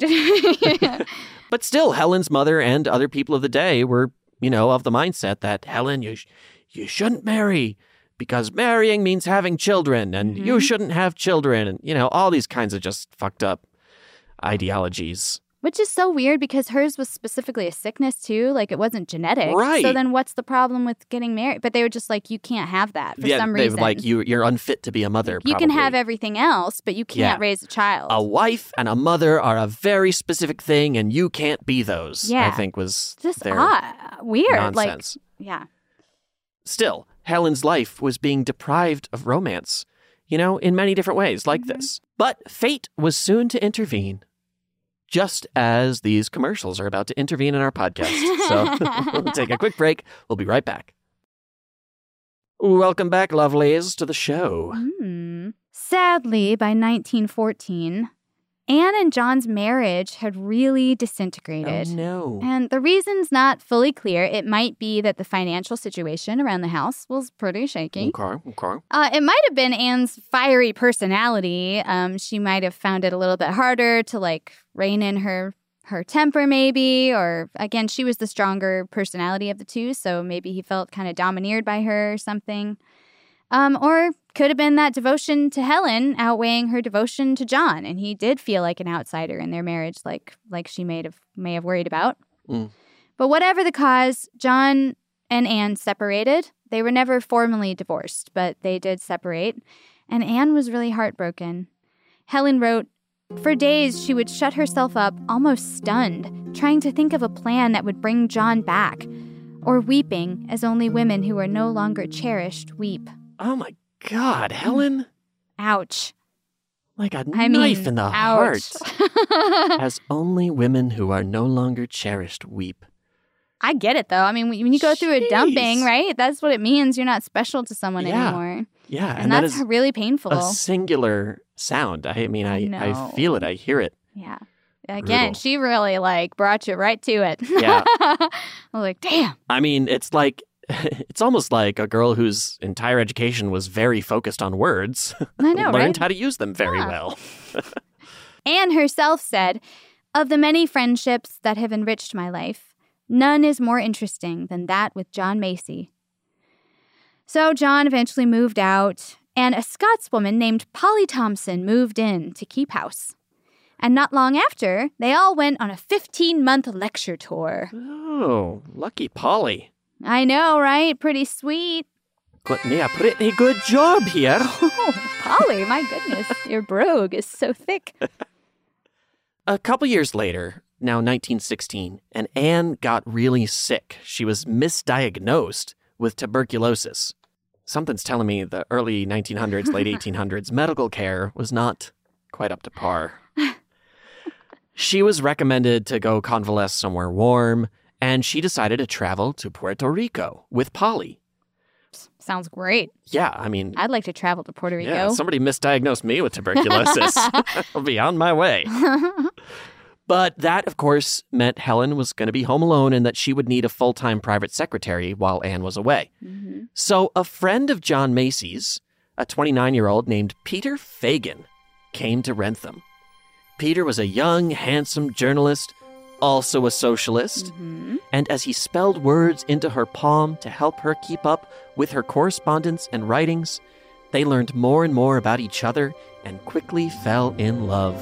But still, Helen's mother and other people of the day were, of the mindset that, Helen, you shouldn't marry because marrying means having children and you shouldn't have children. And, all these kinds of just fucked up ideologies. Which is so weird because hers was specifically a sickness too. Like it wasn't genetic. Right. So then what's the problem with getting married? But they were just like, you can't have that for some reason. Like you're unfit to be a mother. You can have everything else, but you can't raise a child. A wife and a mother are a very specific thing and you can't be those, I think was just their weird. nonsense. Still, Helen's life was being deprived of romance, in many different ways like this. But fate was soon to intervene. Just as these commercials are about to intervene in our podcast. So we'll take a quick break. We'll be right back. Welcome back, lovelies, to the show. Sadly, by 1914, Anne and John's marriage had really disintegrated. Oh, no. And the reason's not fully clear. It might be that the financial situation around the house was pretty shaky. Okay. It might have been Anne's fiery personality. She might have found it a little bit harder to, rein in her temper, maybe. Or, again, she was the stronger personality of the two, so maybe he felt kind of domineered by her or something. Or could have been that devotion to Helen outweighing her devotion to John, and he did feel like an outsider in their marriage, like she may have worried about. But whatever the cause, John and Anne separated. They were never formally divorced, but they did separate. And Anne was really heartbroken. Helen wrote, "For days she would shut herself up, almost stunned, trying to think of a plan that would bring John back, or weeping as only women who are no longer cherished weep." Oh my God, Helen. Ouch. Like a knife in the ouch. heart. As only women who are no longer cherished weep. I get it, though. I mean, when you go through a dumping, right? That's what it means. You're not special to someone anymore. Yeah. And that's really painful. A singular sound. I mean, I feel it. I hear it. Yeah. Again, Brutal. she really, brought you right to it. Yeah. I was like, damn. I mean, it's almost like a girl whose entire education was very focused on words. I know, learned right? how to use them very well. Anne herself said, "Of the many friendships that have enriched my life, none is more interesting than that with John Macy." So John eventually moved out, and a Scotswoman named Polly Thompson moved in to keep house. And not long after, they all went on a 15-month lecture tour. Oh, lucky Polly. I know, right? Pretty sweet. Got me a pretty good job here. Oh, Polly, my goodness. Your brogue is so thick. A couple years later, now 1916, and Anne got really sick. She was misdiagnosed with tuberculosis. Something's telling me the early 1900s, late 1800s medical care was not quite up to par. She was recommended to go convalesce somewhere warm, and she decided to travel to Puerto Rico with Polly. Sounds great. Yeah, I mean... I'd like to travel to Puerto Rico. Yeah, somebody misdiagnosed me with tuberculosis. I'll be on my way. But that, of course, meant Helen was going to be home alone and that she would need a full-time private secretary while Anne was away. Mm-hmm. So a friend of John Macy's, a 29-year-old named Peter Fagan, came to Wrentham. Peter was a young, handsome journalist, also a socialist, and as he spelled words into her palm to help her keep up with her correspondence and writings, they learned more and more about each other and quickly fell in love.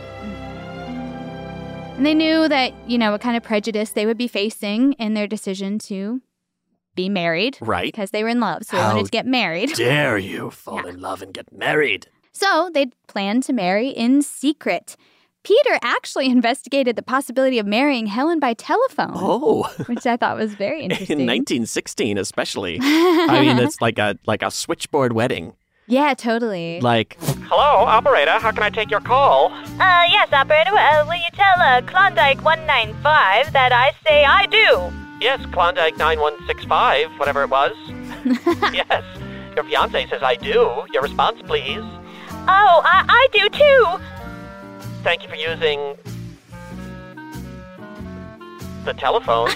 And they knew that, what kind of prejudice they would be facing in their decision to be married. Right. Because they were in love, so they wanted to get married. Dare you fall in love and get married? So they'd planned to marry in secret. Peter actually investigated the possibility of marrying Helen by telephone. Oh. Which I thought was very interesting. In 1916 especially. I mean, it's like a switchboard wedding. Yeah, totally. Like, hello, operator, how can I take your call? Yes, operator, will you tell Klondike 195 that I say I do? Yes, Klondike 9165, whatever it was. Yes, your fiancé says I do. Your response, please. Oh, I do too. Thank you for using the telephone.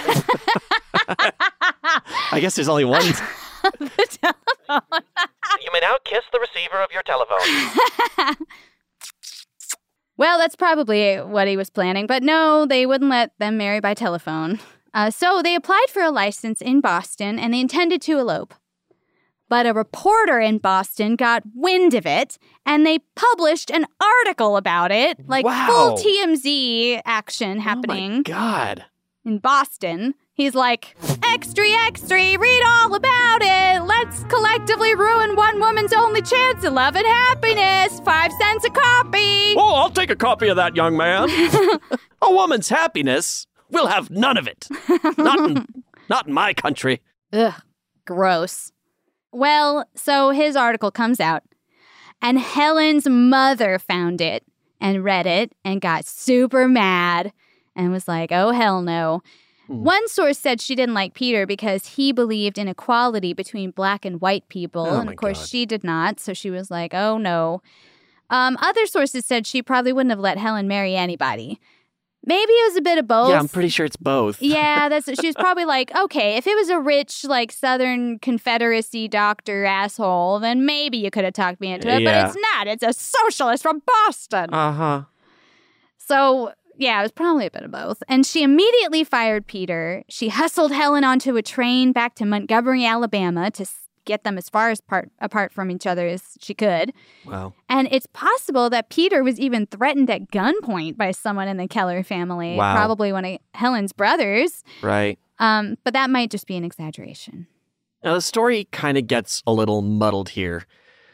I guess there's only one. The telephone. You may now kiss the receiver of your telephone. Well, that's probably what he was planning, but no, they wouldn't let them marry by telephone. So they applied for a license in Boston, and they intended to elope. But a reporter in Boston got wind of it, and they published an article about it, full TMZ action happening. Oh my God. In Boston. He's like, extra, read all about it. Let's collectively ruin one woman's only chance of love and happiness. 5 cents a copy. Oh, I'll take a copy of that, young man. A woman's happiness? We'll have none of it. Not in my country. Ugh, gross. Well, so his article comes out, and Helen's mother found it and read it and got super mad and was like, oh, hell no. One source said she didn't like Peter because he believed in equality between black and white people. Oh, and of course, God. she did not. So she was like, oh, no. Other sources said she probably wouldn't have let Helen marry anybody. Maybe it was a bit of both. Yeah, I'm pretty sure it's both. Yeah, she was probably like, okay, if it was a rich, Southern Confederacy doctor asshole, then maybe you could have talked me into it. Yeah. But it's not. It's a socialist from Boston. Uh-huh. So, yeah, it was probably a bit of both. And she immediately fired Peter. She hustled Helen onto a train back to Montgomery, Alabama to get them as far apart from each other as she could. Wow. And it's possible that Peter was even threatened at gunpoint by someone in the Keller family. Wow. Probably one of Helen's brothers. Right. But that might just be an exaggeration. Now, the story kind of gets a little muddled here.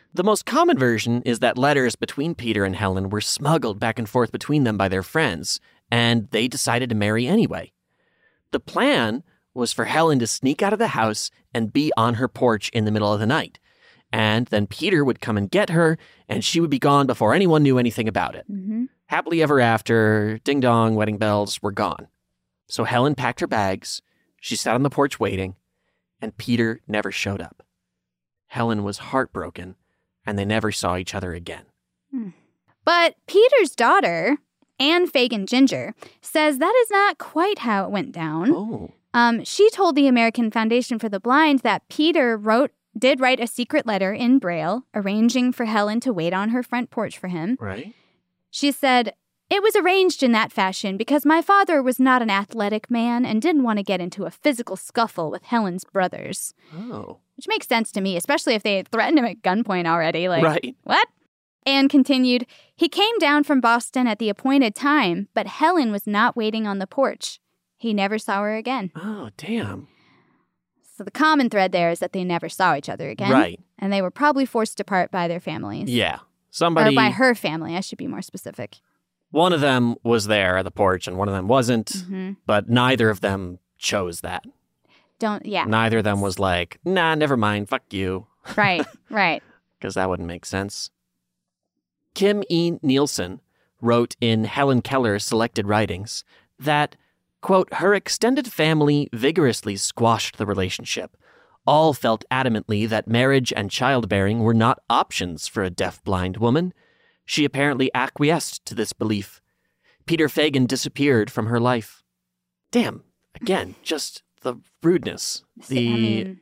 The most common version is that letters between Peter and Helen were smuggled back and forth between them by their friends, and they decided to marry anyway. The plan was for Helen to sneak out of the house and be on her porch in the middle of the night. And then Peter would come and get her, and she would be gone before anyone knew anything about it. Mm-hmm. Happily ever after, ding dong, wedding bells were gone. So Helen packed her bags, she sat on the porch waiting, and Peter never showed up. Helen was heartbroken, and they never saw each other again. But Peter's daughter, Anne Fagan Ginger, says that is not quite how it went down. Oh. She told the American Foundation for the Blind that Peter did write a secret letter in Braille, arranging for Helen to wait on her front porch for him. Right. She said, "It was arranged in that fashion because my father was not an athletic man and didn't want to get into a physical scuffle with Helen's brothers." Oh. Which makes sense to me, especially if they had threatened him at gunpoint already. Like, Right. What? Anne continued, "He came down from Boston at the appointed time, but Helen was not waiting on the porch. He never saw her again." Oh, damn. So the common thread there is that they never saw each other again. Right. And they were probably forced apart by their families. Yeah. Somebody... Or by her family, I should be more specific. One of them was there at the porch and one of them wasn't, Mm-hmm. but neither of them chose that. Yeah. Neither of them was like, nah, never mind, fuck you. Right, right. Because that wouldn't make sense. Kim E. Nielsen wrote in Helen Keller's selected writings that, quote, her extended family vigorously squashed the relationship. All felt adamantly that marriage and childbearing were not options for a deaf-blind woman. She apparently acquiesced to this belief. Peter Fagan disappeared from her life. Damn, again, just the rudeness, the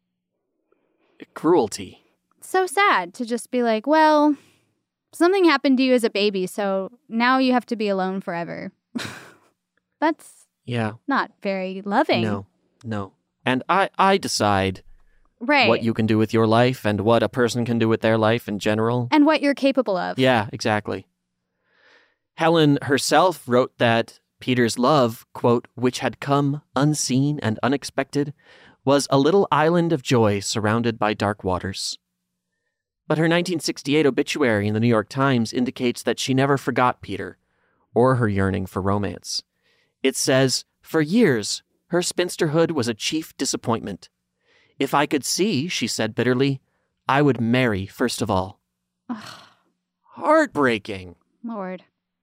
cruelty. So sad to just be like, well, something happened to you as a baby, so now you have to be alone forever. That's not very loving. No. And I decide right. what you can do with your life and what a person can do with their life in general. And what you're capable of. Yeah, exactly. Helen herself wrote that Peter's love, quote, which had come unseen and unexpected, was a little island of joy surrounded by dark waters. But her 1968 obituary in the New York Times indicates that she never forgot Peter or her yearning for romance. It says, for years, her spinsterhood was a chief disappointment. If I could see, she said bitterly, I would marry first of all. Heartbreaking. Lord.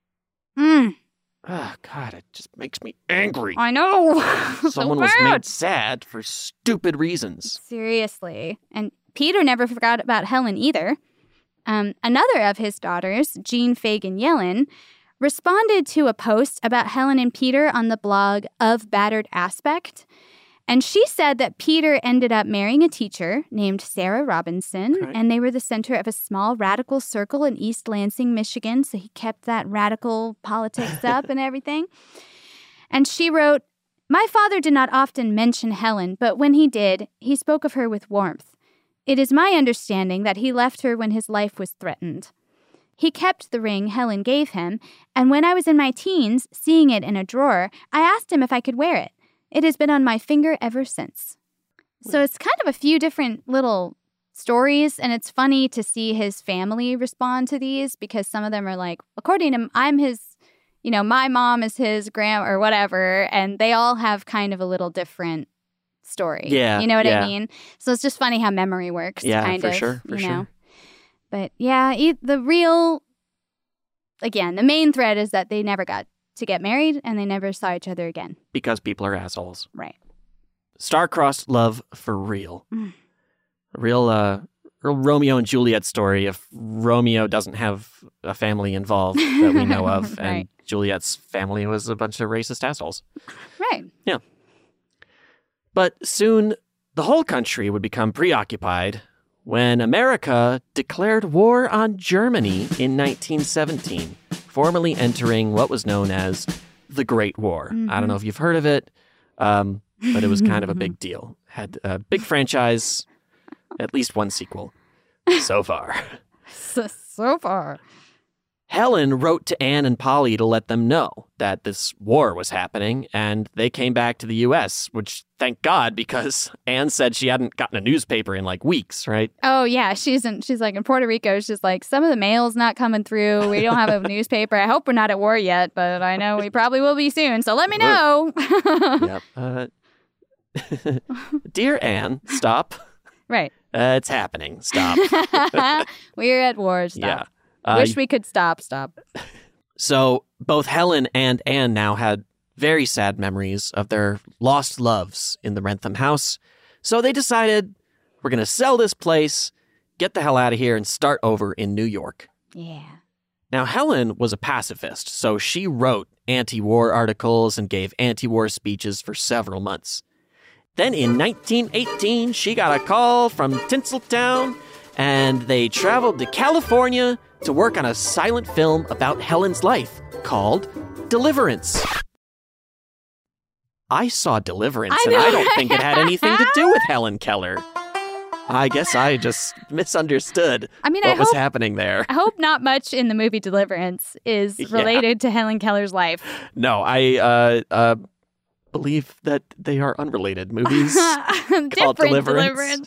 Oh, God, it just makes me angry. I know. Someone was made sad for stupid reasons. Seriously. And Peter never forgot about Helen either. Another of his daughters, Jean Fagan Yellen, responded to a post about Helen and Peter on the blog Of Battered Aspect. And she said that Peter ended up marrying a teacher named Sarah Robinson, and they were the center of a small radical circle in East Lansing, Michigan. So he kept that radical politics up and everything. And she wrote, my father did not often mention Helen, but when he did, he spoke of her with warmth. It is my understanding that he left her when his life was threatened. He kept the ring Helen gave him, and when I was in my teens, seeing it in a drawer, I asked him if I could wear it. It has been on my finger ever since. So it's kind of a few different little stories, and it's funny to see his family respond to these because some of them are like, according to him, I'm his, my mom is his grandma or whatever, and they all have kind of a little different story. Yeah. You know what I mean? So it's just funny how memory works. Yeah, kind for of, sure. For sure. But yeah, the main thread is that they never got to get married and they never saw each other again. Because people are assholes. Right. Star-crossed love for real. A real Romeo and Juliet story if Romeo doesn't have a family involved that we know of Right. and Juliet's family was a bunch of racist assholes. Right. Yeah. But soon, the whole country would become preoccupied when America declared war on Germany in 1917, formally entering what was known as the Great War. Mm-hmm. I don't know if you've heard of it, but it was kind of a big deal. Had a big franchise, at least one sequel so far. So far. Helen wrote to Anne and Polly to let them know that this war was happening, and they came back to the U.S., which, thank God, because Anne said she hadn't gotten a newspaper in like weeks, right? Oh, yeah. She's like in Puerto Rico. She's like, some of the mail's not coming through. We don't have a newspaper. I hope we're not at war yet, but I know we probably will be soon. So let me know. Yep. Dear Anne, stop. Right. It's happening. Stop. We're at war. Stop. Yeah. Wish we could stop. So both Helen and Anne now had very sad memories of their lost loves in the Wrentham house. So they decided, we're going to sell this place, get the hell out of here, and start over in New York. Yeah. Now, Helen was a pacifist, so she wrote anti-war articles and gave anti-war speeches for several months. Then in 1918, she got a call from Tinseltown, and they traveled to California to work on a silent film about Helen's life called Deliverance. I saw Deliverance, and I don't think it had anything to do with Helen Keller. I guess I just misunderstood what was happening there. I hope not much in the movie Deliverance is related to Helen Keller's life. No, I believe that they are unrelated movies called Deliverance.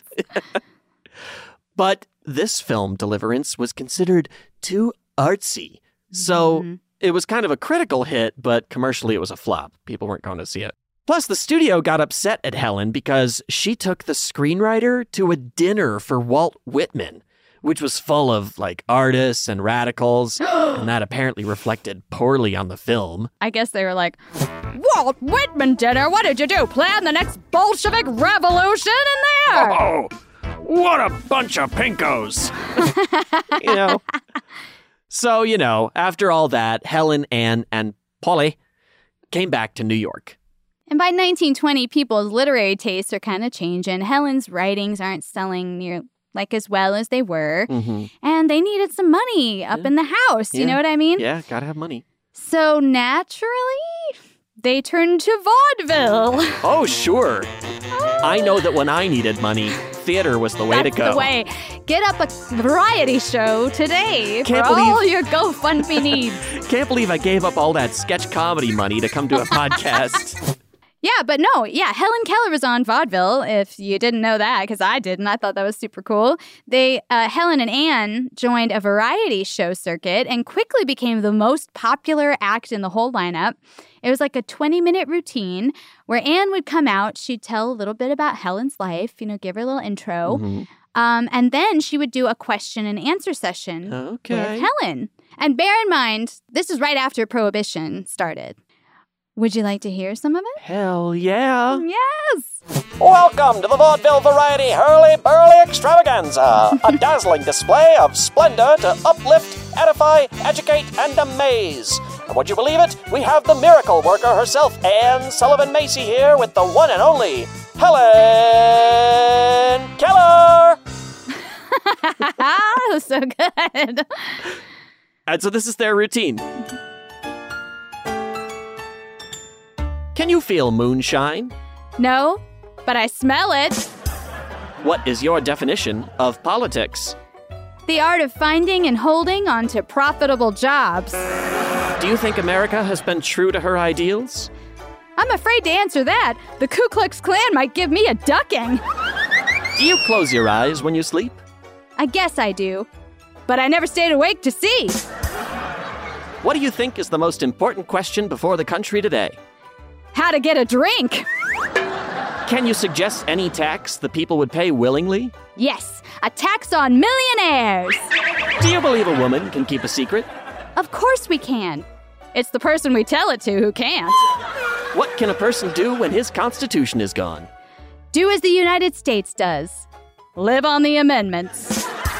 But this film, Deliverance, was considered too artsy. So it was kind of a critical hit, but commercially it was a flop. People weren't going to see it. Plus, the studio got upset at Helen because she took the screenwriter to a dinner for Walt Whitman, which was full of, like, artists and radicals, and that apparently reflected poorly on the film. I guess they were like, Walt Whitman dinner? What did you do? Plan the next Bolshevik revolution in there? Oh, what a bunch of pinkos. So, after all that, Helen, Anne, and Polly came back to New York. And by 1920, people's literary tastes are kind of changing. Helen's writings aren't selling as well as they were. Mm-hmm. And they needed some money up in the house. You know what I mean? Yeah, gotta have money. So naturally, they turned to vaudeville. Oh, sure. I know that when I needed money, theater was the way to go. That's the way. Get up a variety show today all your GoFundMe needs. Can't believe I gave up all that sketch comedy money to come to a podcast. Yeah, but no, Helen Keller was on vaudeville, if you didn't know that, because I didn't. I thought that was super cool. Helen and Anne joined a variety show circuit and quickly became the most popular act in the whole lineup. It was like a 20-minute routine where Anne would come out. She'd tell a little bit about Helen's life, give her a little intro. Mm-hmm. And then she would do a question and answer session with Helen. And bear in mind, this is right after Prohibition started. Would you like to hear some of it? Hell yeah. Yes. Welcome to the Vaudeville Variety Hurly-Burly Extravaganza, a dazzling display of splendor to uplift, edify, educate, and amaze. And would you believe it? We have the miracle worker herself, Anne Sullivan Macy, here with the one and only Helen Keller. That was so good. And so this is their routine. Can you feel moonshine? No, but I smell it. What is your definition of politics? The art of finding and holding onto profitable jobs. Do you think America has been true to her ideals? I'm afraid to answer that. The Ku Klux Klan might give me a ducking. Do you close your eyes when you sleep? I guess I do, but I never stayed awake to see. What do you think is the most important question before the country today? How to get a drink. Can you suggest any tax the people would pay willingly? Yes, a tax on millionaires. Do you believe a woman can keep a secret? Of course we can. It's the person we tell it to who can't. What can a person do when his constitution is gone? Do as the United States does. Live on the amendments.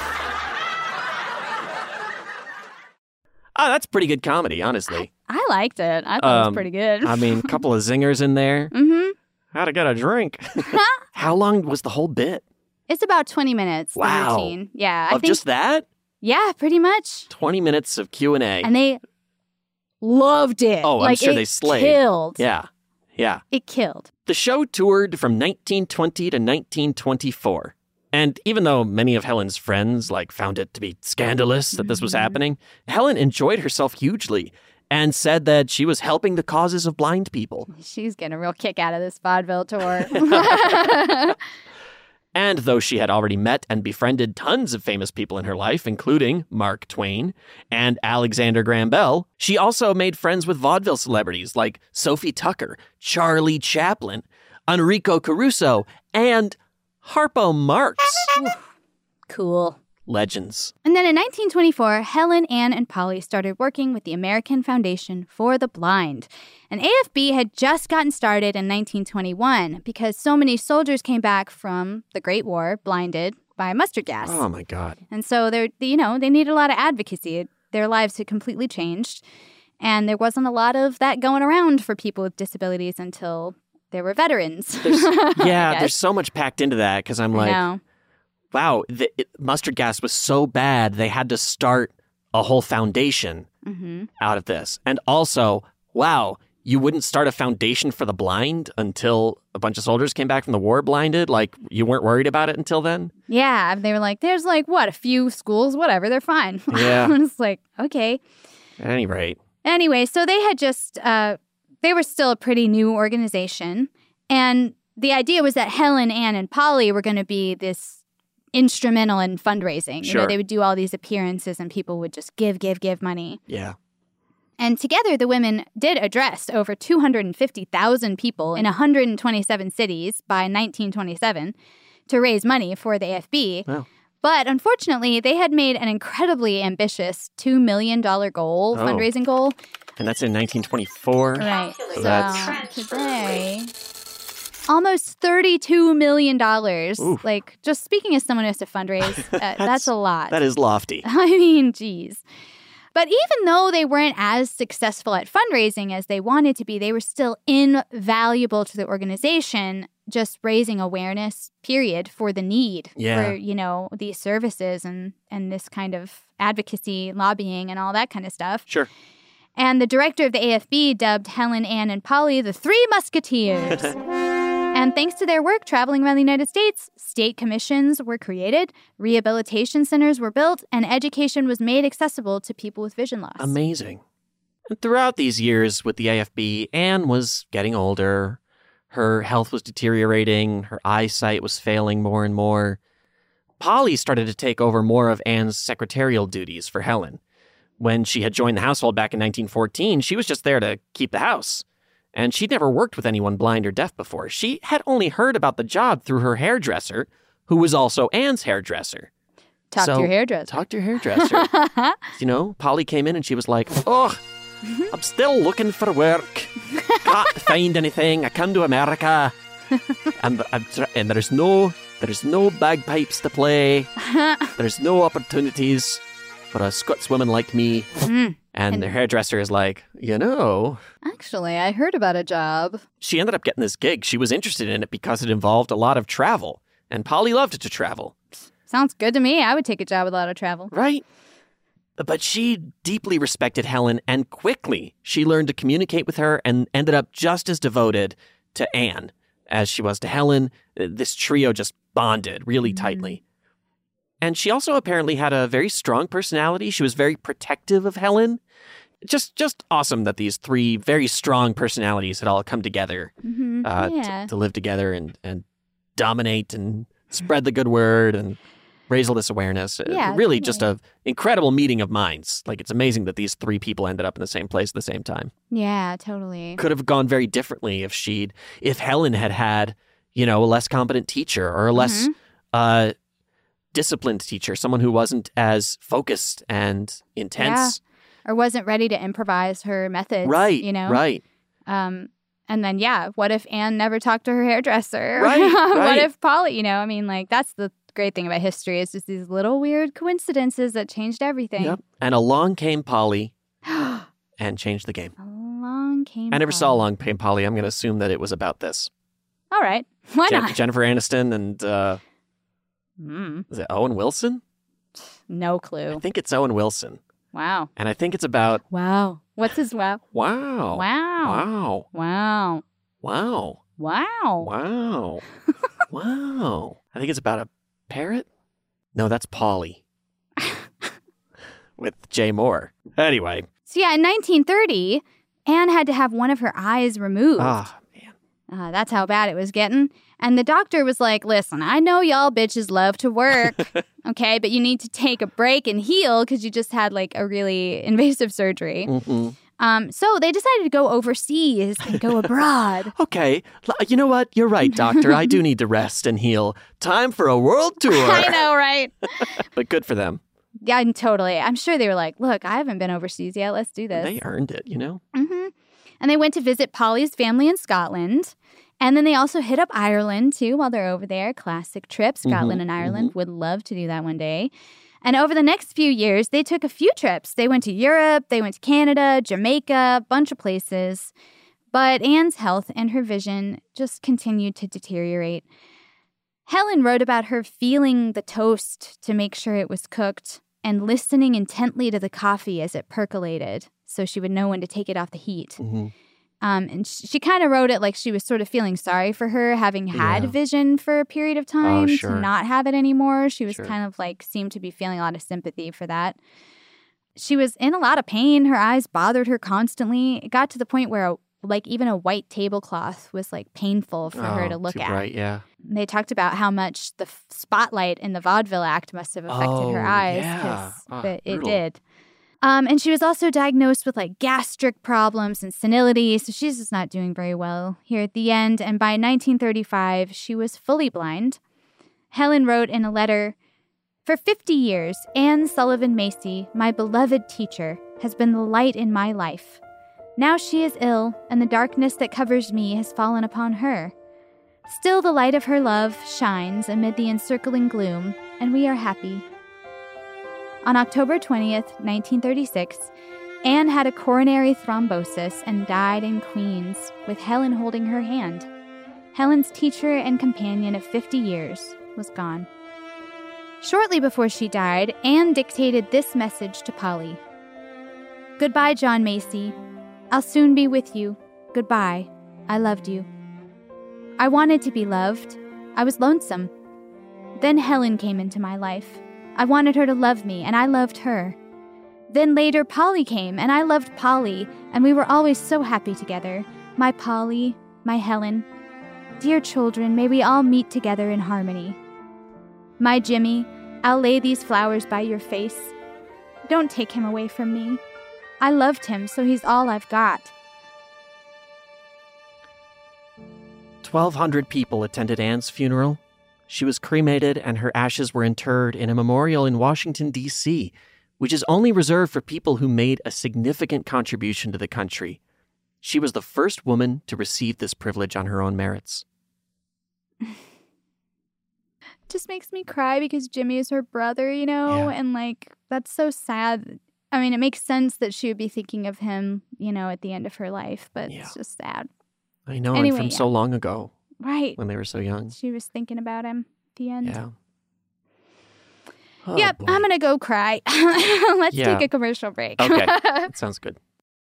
Oh, that's pretty good comedy, honestly. I liked it. I thought it was pretty good. I mean, a couple of zingers in there. Mm-hmm. How to get a drink. How long was the whole bit? It's about 20 minutes. Wow. The routine. Yeah. I think, just that? Yeah, pretty much. 20 minutes of Q&A. And they loved it. Oh, I'm sure they slayed. It killed. Yeah. Yeah. It killed. The show toured from 1920 to 1924. And even though many of Helen's friends found it to be scandalous that this was happening, Helen enjoyed herself hugely and said that she was helping the causes of blind people. She's getting a real kick out of this vaudeville tour. And though she had already met and befriended tons of famous people in her life, including Mark Twain and Alexander Graham Bell, she also made friends with vaudeville celebrities like Sophie Tucker, Charlie Chaplin, Enrico Caruso, and Harpo Marx. Cool. Legends. And then in 1924, Helen, Anne, and Polly started working with the American Foundation for the Blind. And AFB had just gotten started in 1921 because so many soldiers came back from the Great War blinded by mustard gas. Oh, my God. And so they needed a lot of advocacy. Their lives had completely changed. And there wasn't a lot of that going around for people with disabilities until there were veterans. There's so much packed into that because I'm like, wow, mustard gas was so bad they had to start a whole foundation out of this. And also, wow, you wouldn't start a foundation for the blind until a bunch of soldiers came back from the war blinded? Like, you weren't worried about it until then? Yeah, they were like, there's a few schools, whatever, they're fine. Yeah. It's like, okay. At any rate. Anyway, so they had just, they were still a pretty new organization. And the idea was that Helen, Anne, and Polly were going to be this instrumental in fundraising. Sure. They would do all these appearances and people would just give money. Yeah. And together, the women did address over 250,000 people in 127 cities by 1927 to raise money for the AFB. Wow. But unfortunately, they had made an incredibly ambitious $2 million fundraising goal. And that's in 1924. Right. So that's today, almost $32 million. Oof. Just speaking as someone who has to fundraise, that's a lot. That is lofty. I mean, geez. But even though they weren't as successful at fundraising as they wanted to be, they were still invaluable to the organization, just raising awareness, period, for the need for, these services and this kind of advocacy, lobbying, and all that kind of stuff. Sure. And the director of the AFB dubbed Helen, Anne, and Polly the Three Musketeers. And thanks to their work traveling around the United States, state commissions were created, rehabilitation centers were built, and education was made accessible to people with vision loss. Amazing. And throughout these years with the AFB, Anne was getting older. Her health was deteriorating. Her eyesight was failing more and more. Polly started to take over more of Anne's secretarial duties for Helen. When she had joined the household back in 1914, she was just there to keep the house. And she'd never worked with anyone blind or deaf before. She had only heard about the job through her hairdresser, who was also Anne's hairdresser. Talk to your hairdresser. Talk to your hairdresser. Polly came in and she was like, "Oh, I'm still looking for work. Can't find anything. I come to America. And there's no bagpipes to play. There's no opportunities for a Scotswoman like me." And the hairdresser is like, Actually, I heard about a job. She ended up getting this gig. She was interested in it because it involved a lot of travel. And Polly loved to travel. Sounds good to me. I would take a job with a lot of travel. Right. But she deeply respected Helen, and quickly she learned to communicate with her and ended up just as devoted to Anne as she was to Helen. This trio just bonded really tightly. And she also apparently had a very strong personality. She was very protective of Helen. Just awesome that these three very strong personalities had all come together to live together and dominate and spread the good word and raise all this awareness. Really just an incredible meeting of minds. It's amazing that these three people ended up in the same place at the same time. Yeah, totally. Could have gone very differently if Helen had a less competent teacher or a less disciplined teacher, someone who wasn't as focused and intense. Or wasn't ready to improvise her methods. Right, right. And then, what if Anne never talked to her hairdresser? Right, What if Polly, that's the great thing about history is just these little weird coincidences that changed everything. Yep. And along came Polly and changed the game. I never saw Along Came Polly. I'm going to assume that it was about this. All right. Why not? Jennifer Aniston and... Is it Owen Wilson? No clue. I think it's Owen Wilson. Wow. And I think it's about... Wow. What's his wow? Wow. Wow. Wow. Wow. Wow. Wow. Wow. Wow. I think it's about a Parrot? No, that's Polly. With Jay Moore. Anyway. So yeah, in 1930, Anne had to have one of her eyes removed. Ah, man. That's how bad it was getting. And the doctor was like, listen, I know y'all bitches love to work, okay, but you need to take a break and heal because you just had like a really invasive surgery. Mm-hmm. So they decided to go overseas and go abroad. Okay, you know what? You're right, doctor. I do need to rest and heal. Time for a world tour. I know, right? But good for them. Yeah, totally. I'm sure they were like, look, I haven't been overseas yet. Let's do this. They earned it, you know? Mm-hmm. And they went to visit Polly's family in Scotland. And then they also hit up Ireland, too, while they're over there. Classic trip. Scotland and Ireland. Would love to do that one day. And over the next few years, they took a few trips. They went to Europe, they went to Canada, Jamaica, a bunch of places. But Anne's health and her vision just continued to deteriorate. Helen wrote about her feeling the toast to make sure it was cooked and listening intently to the coffee as it percolated so she would know when to take it off the heat. Mm-hmm. And she kind of wrote it like she was sort of feeling sorry for her, having had vision for a period of time to not have it anymore. She was kind of like, seemed to be feeling a lot of sympathy for that. She was in a lot of pain. Her eyes bothered her constantly. It got to the point where like even a white tablecloth was like painful for her to look at. Bright, yeah. They talked about how much the spotlight in the vaudeville act must have affected her eyes because it did. And she was also diagnosed with like gastric problems and senility, so she's just not doing very well here at the end. And by 1935, she was fully blind. Helen wrote in a letter, "For 50 years, Anne Sullivan Macy, my beloved teacher, has been the light in my life. Now she is ill, and the darkness that covers me has fallen upon her. Still the light of her love shines amid the encircling gloom, and we are happy." On October 20th, 1936, Anne had a coronary thrombosis and died in Queens, with Helen holding her hand. Helen's teacher and companion of 50 years was gone. Shortly before she died, Anne dictated this message to Polly. "Goodbye, John Macy. I'll soon be with you. Goodbye. I loved you. I wanted to be loved. I was lonesome. Then Helen came into my life. I wanted her to love me, and I loved her. Then later Polly came, and I loved Polly, and we were always so happy together. My Polly, my Helen. Dear children, may we all meet together in harmony. My Jimmy, I'll lay these flowers by your face. Don't take him away from me. I loved him, so he's all I've got." 1,200 people attended Anne's funeral. She was cremated and her ashes were interred in a memorial in Washington, D.C., which is only reserved for people who made a significant contribution to the country. She was the first woman to receive this privilege on her own merits. Just makes me cry because Jimmy is her brother, you know, and like, that's so sad. I mean, it makes sense that she would be thinking of him, you know, at the end of her life, but it's just sad. I know, anyway, and from so long ago. Right. When they were so young. She was thinking about him at the end. Yeah. Oh, yep, boy. I'm going to go cry. Let's take a commercial break. Okay, that sounds good.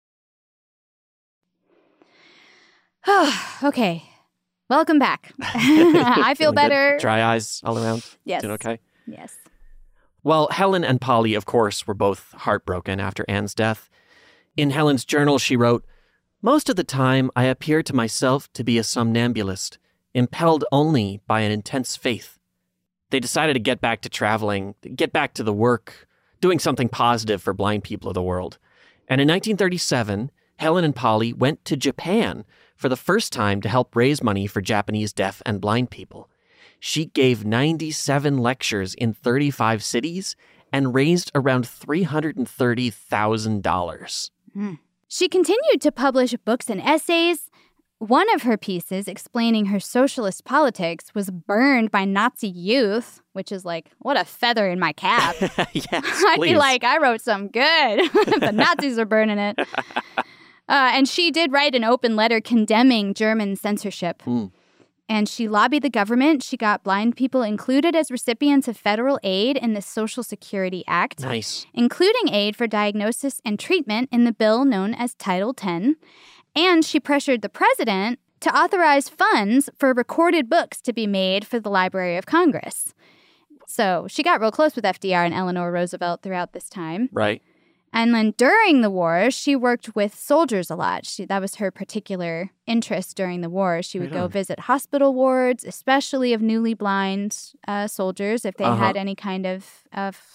Okay, welcome back. I feel better. Good? Dry eyes all around? Yes. Doing okay? Yes. Well, Helen and Polly, of course, were both heartbroken after Anne's death. In Helen's journal, she wrote, "Most of the time, I appear to myself to be a somnambulist, impelled only by an intense faith." They decided to get back to traveling, get back to the work, doing something positive for blind people of the world. And in 1937, Helen and Polly went to Japan for the first time to help raise money for Japanese deaf and blind people. She gave 97 lectures in 35 cities and raised around $330,000. She continued to publish books and essays. One of her pieces explaining her socialist politics was burned by Nazi youth, which is like, what a feather in my cap. Yes, I'd be like, I wrote something good. The Nazis are burning it. And she did write an open letter condemning German censorship. And she lobbied the government. She got blind people included as recipients of federal aid in the Social Security Act. Nice. Including aid for diagnosis and treatment in the bill known as Title X. And she pressured the president to authorize funds for recorded books to be made for the Library of Congress. So she got real close with FDR and Eleanor Roosevelt throughout this time. Right. And then during the war, she worked with soldiers a lot. That was her particular interest during the war. She would go visit hospital wards, especially of newly blind soldiers, if they had any kind of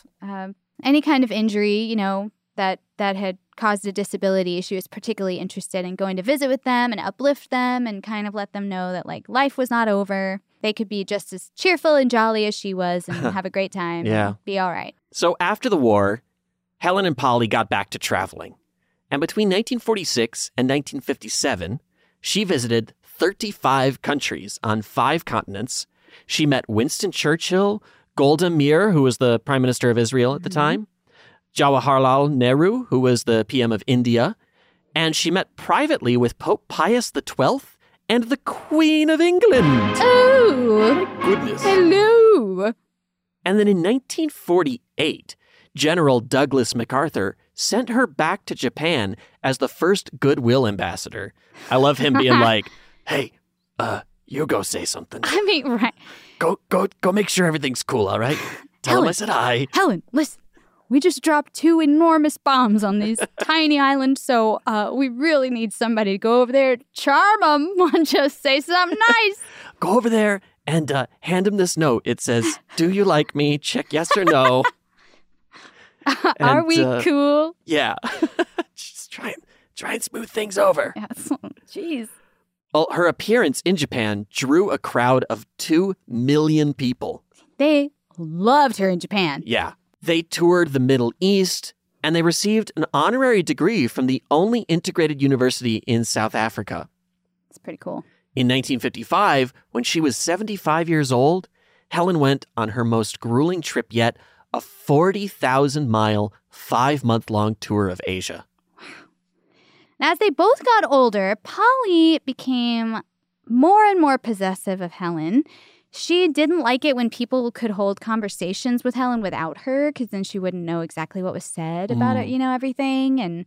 injury, you know, that had caused a disability. She was particularly interested in going to visit with them and uplift them and kind of let them know that, like, life was not over. They could be just as cheerful and jolly as she was and have a great time and be all right. So after the war, Helen and Polly got back to traveling. And between 1946 and 1957, she visited 35 countries on 5 continents. She met Winston Churchill, Golda Meir, who was the Prime Minister of Israel at the time, Jawaharlal Nehru, who was the PM of India, and she met privately with Pope Pius XII and the Queen of England. Oh! My goodness. Hello! And then in 1948, General Douglas MacArthur sent her back to Japan as the first goodwill ambassador. I love him being like, hey, you go say something. I mean, right. Go make sure everything's cool, all right? Tell him I said hi. Helen, listen. We just dropped 2 enormous bombs on these tiny islands, so we really need somebody to go over there, charm them, and just say something nice. Go over there and hand him this note. It says, do you like me? Check yes or no. Are we cool? Yeah. Just try and smooth things over. Yes. Jeez. Well, her appearance in Japan drew a crowd of 2 million people. They loved her in Japan. Yeah. They toured the Middle East, and they received an honorary degree from the only integrated university in South Africa. It's pretty cool. In 1955, when she was 75 years old, Helen went on her most grueling trip yet, a 40,000-mile, 5-month-long tour of Asia. Now, as they both got older, Polly became more and more possessive of Helen. She didn't like it when people could hold conversations with Helen without her, because then she wouldn't know exactly what was said about it, you know, everything. And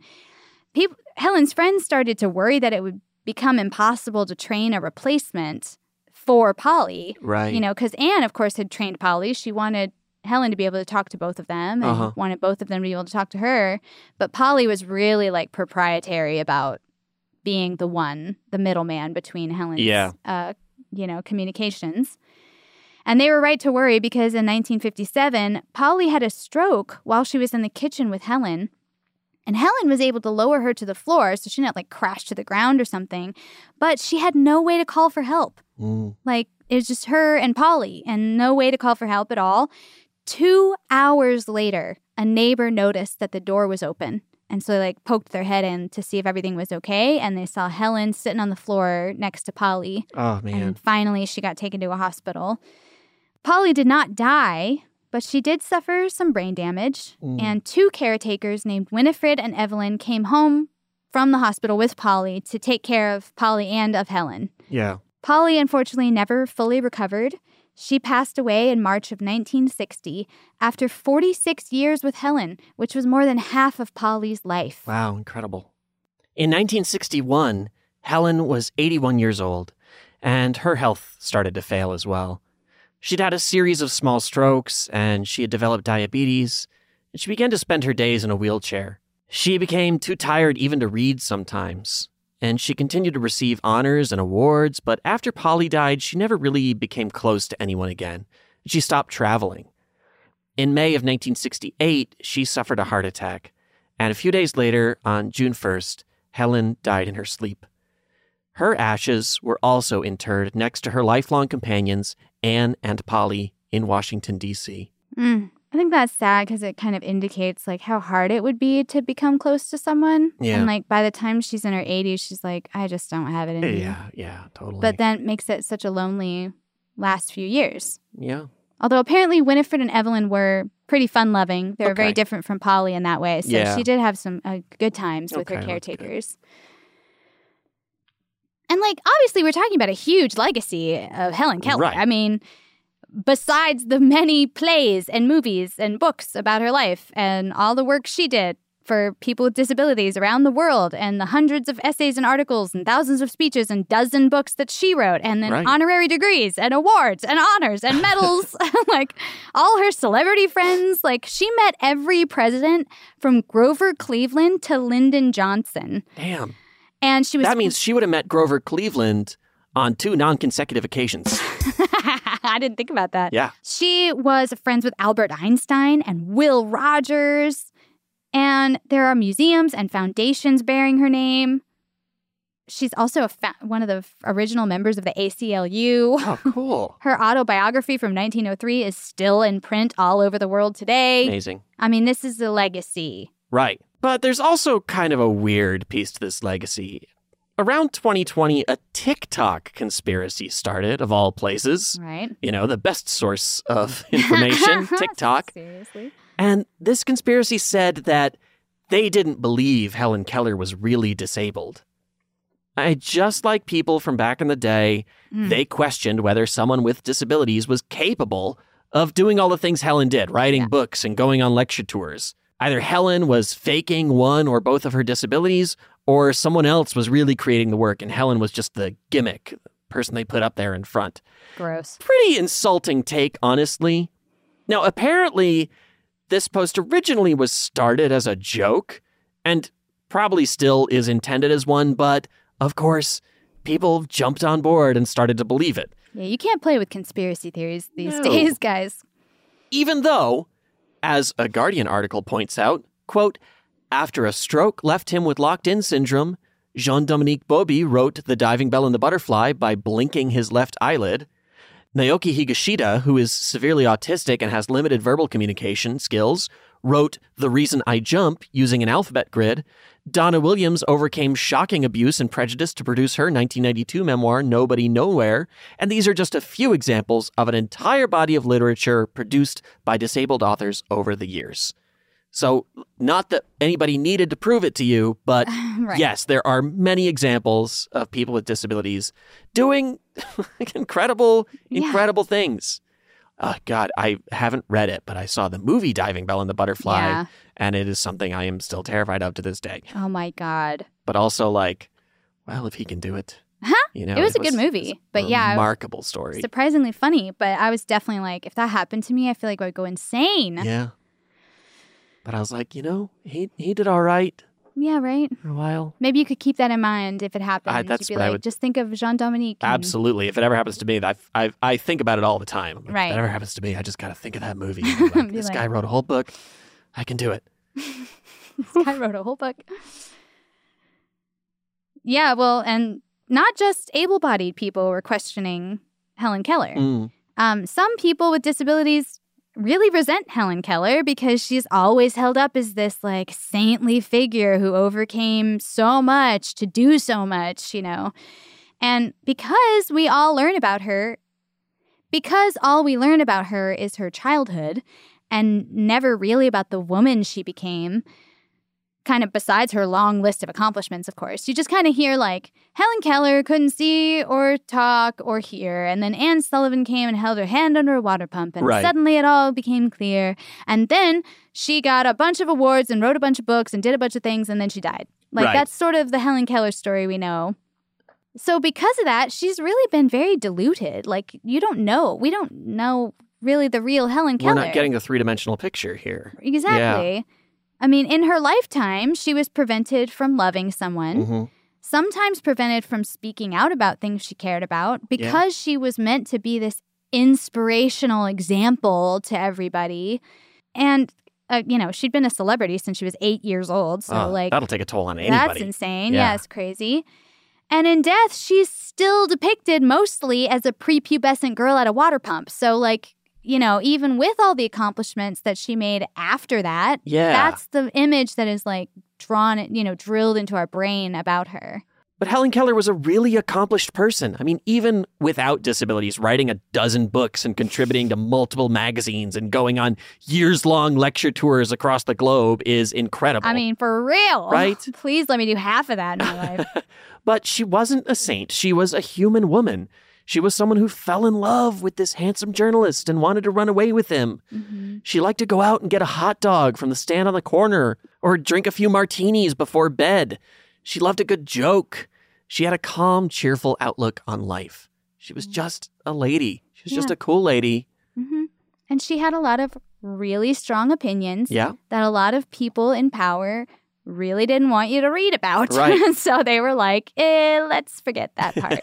Helen's friends started to worry that it would become impossible to train a replacement for Polly. Right. You know, because Anne, of course, had trained Polly. She wanted Helen to be able to talk to both of them and wanted both of them to be able to talk to her. But Polly was really, like, proprietary about being the middleman between Helen's, communications. And they were right to worry because in 1957, Polly had a stroke while she was in the kitchen with Helen. And Helen was able to lower her to the floor so she didn't, like, crash to the ground or something. But she had no way to call for help. Like, it was just her and Polly and no way to call for help at all. 2 hours later, a neighbor noticed that the door was open. And so they, like, poked their head in to see if everything was okay. And they saw Helen sitting on the floor next to Polly. Oh, man. And finally, she got taken to a hospital. Polly did not die, but she did suffer some brain damage. And 2 caretakers named Winifred and Evelyn came home from the hospital with Polly to take care of Polly and of Helen. Yeah. Polly, unfortunately, never fully recovered. She passed away in March of 1960 after 46 years with Helen, which was more than half of Polly's life. Wow, incredible. In 1961, Helen was 81 years old, and her health started to fail as well. She'd had a series of small strokes, and she had developed diabetes, and she began to spend her days in a wheelchair. She became too tired even to read sometimes, and she continued to receive honors and awards, but after Polly died, she never really became close to anyone again. She stopped traveling. In May of 1968, she suffered a heart attack, and a few days later, on June 1st, Helen died in her sleep. Her ashes were also interred next to her lifelong companions, Anne and Polly, in Washington, D.C. I think that's sad because it kind of indicates, like, how hard it would be to become close to someone. Yeah. And, like, by the time she's in her 80s, she's like, I just don't have it in me. Yeah, totally. But then it makes it such a lonely last few years. Yeah. Although apparently Winifred and Evelyn were pretty fun-loving. They were very different from Polly in that way. So she did have some good times with her caretakers. And, like, obviously we're talking about a huge legacy of Helen Keller. Right. I mean, besides the many plays and movies and books about her life and all the work she did, for people with disabilities around the world, and the hundreds of essays and articles and thousands of speeches and dozen books that she wrote, and then honorary degrees and awards and honors and medals. Like, all her celebrity friends. Like, she met every president from Grover Cleveland to Lyndon Johnson. Damn. And she was... That means she would have met Grover Cleveland on 2 non-consecutive occasions. I didn't think about that. Yeah. She was friends with Albert Einstein and Will Rogers. And there are museums and foundations bearing her name. She's also one of the original members of the ACLU. Oh, cool. Her autobiography from 1903 is still in print all over the world today. Amazing. I mean, this is a legacy. Right. But there's also kind of a weird piece to this legacy. Around 2020, a TikTok conspiracy started, of all places. Right. You know, the best source of information, TikTok. Seriously? And this conspiracy said that they didn't believe Helen Keller was really disabled. Just like people from back in the day, they questioned whether someone with disabilities was capable of doing all the things Helen did, writing books and going on lecture tours. Either Helen was faking one or both of her disabilities, or someone else was really creating the work and Helen was just the gimmick, the person they put up there in front. Gross. Pretty insulting take, honestly. Now, apparently, this post originally was started as a joke and probably still is intended as one, but of course, people jumped on board and started to believe it. Yeah, you can't play with conspiracy theories these days, guys. Even though, as a Guardian article points out, quote, after a stroke left him with locked-in syndrome, Jean-Dominique Bauby wrote The Diving Bell and the Butterfly by blinking his left eyelid. Naoki Higashida, who is severely autistic and has limited verbal communication skills, wrote The Reason I Jump using an alphabet grid. Donna Williams overcame shocking abuse and prejudice to produce her 1992 memoir, Nobody Nowhere. And these are just a few examples of an entire body of literature produced by disabled authors over the years. So, not that anybody needed to prove it to you, but yes, there are many examples of people with disabilities doing incredible things. Oh, God, I haven't read it, but I saw the movie Diving Bell and the Butterfly, and it is something I am still terrified of to this day. Oh, my God. But also, like, well, if he can do it. You know, it was a good movie, but remarkable story. Surprisingly funny, but I was definitely like, if that happened to me, I feel like I would go insane. Yeah. But I was like, you know, he did all right. Yeah, right. For a while. Maybe you could keep that in mind if it happens. That's You'd be what I like, would... just think of Jean-Dominique. Absolutely. If it ever happens to me, I think about it all the time. Like, right. If it ever happens to me, I just got to think of that movie. Like, this guy wrote a whole book. I can do it. This guy wrote a whole book. Yeah, well, and not just able-bodied people were questioning Helen Keller. Some people with disabilities really resent Helen Keller because she's always held up as this, like, saintly figure who overcame so much to do so much, you know. And because all we learn about her is her childhood and never really about the woman she became, kind of besides her long list of accomplishments, of course, you just kind of hear, like, Helen Keller couldn't see or talk or hear. And then Anne Sullivan came and held her hand under a water pump. And suddenly it all became clear. And then she got a bunch of awards and wrote a bunch of books and did a bunch of things. And then she died. Like, that's sort of the Helen Keller story we know. So because of that, she's really been very diluted. Like, we don't know really the real Helen Keller. We're not getting a three-dimensional picture here. Exactly. Yeah. I mean, in her lifetime, she was prevented from loving someone, sometimes prevented from speaking out about things she cared about because she was meant to be this inspirational example to everybody. And, you know, she'd been a celebrity since she was 8 years old. So, that'll take a toll on anybody. That's insane. Yeah, it's crazy. And in death, she's still depicted mostly as a prepubescent girl at a water pump. So, like, you know, even with all the accomplishments that she made after that, that's the image that is, like, drawn, you know, drilled into our brain about her. But Helen Keller was a really accomplished person. I mean, even without disabilities, writing a dozen books and contributing to multiple magazines and going on years-long lecture tours across the globe is incredible. I mean, for real. Right? Please let me do half of that in my life. But she wasn't a saint. She was a human woman. She was someone who fell in love with this handsome journalist and wanted to run away with him. Mm-hmm. She liked to go out and get a hot dog from the stand on the corner or drink a few martinis before bed. She loved a good joke. She had a calm, cheerful outlook on life. She was just a lady. She was just a cool lady. Mm-hmm. And she had a lot of really strong opinions that a lot of people in power really didn't want you to read about. Right. So they were like, let's forget that part.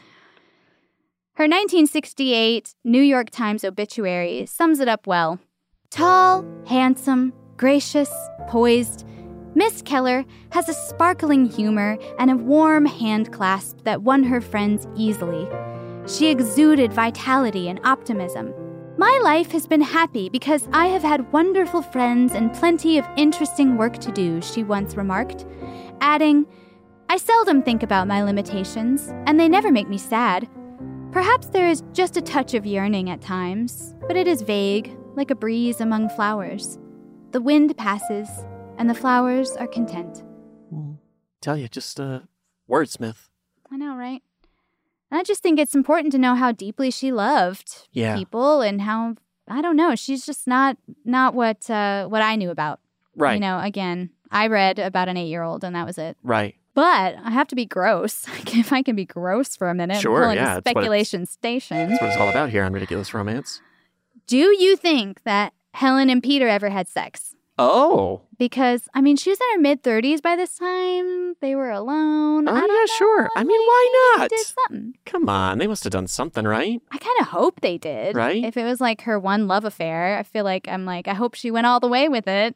Her 1968 New York Times obituary sums it up well. Tall, handsome, gracious, poised, Miss Keller has a sparkling humor and a warm hand clasp that won her friends easily. She exuded vitality and optimism. My life has been happy because I have had wonderful friends and plenty of interesting work to do, she once remarked, adding, I seldom think about my limitations, and they never make me sad. Perhaps there is just a touch of yearning at times, but it is vague, like a breeze among flowers. The wind passes, and the flowers are content. Tell you, just wordsmith. I know, right? I just think it's important to know how deeply she loved people and how, I don't know, she's just not what I knew about. Right. You know, again, I read about an 8-year-old and that was it. Right. But I have to be gross. If I can be gross for a minute. Sure, yeah. Speculation Station. That's what it's all about here on Ridiculous Romance. Do you think that Helen and Peter ever had sex? Oh. Because, I mean, she was in her mid-30s by this time. They were alone. Oh, yeah, sure. I mean, why not? They did something. Come on. They must have done something, right? I kind of hope they did. Right? If it was like her one love affair, I feel like I hope she went all the way with it.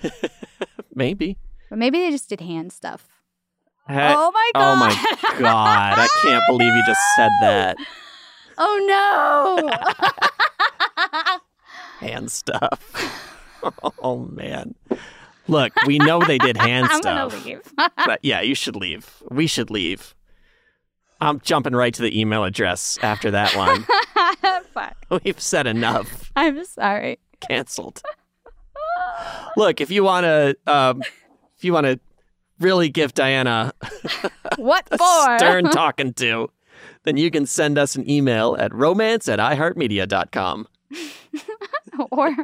Maybe. But maybe they just did hand stuff. Oh, my God. Oh, my God. I can't believe you just said that. Oh, no. Hand stuff. Oh, man. Look, we know they did hand stuff. I'm going to leave. But yeah, you should leave. We should leave. I'm jumping right to the email address after that line. Fuck. We've said enough. I'm sorry. Canceled. Look, if you want to really give Diana what a for? stern talking to, then you can send us an email at romance@iheartmedia.com. or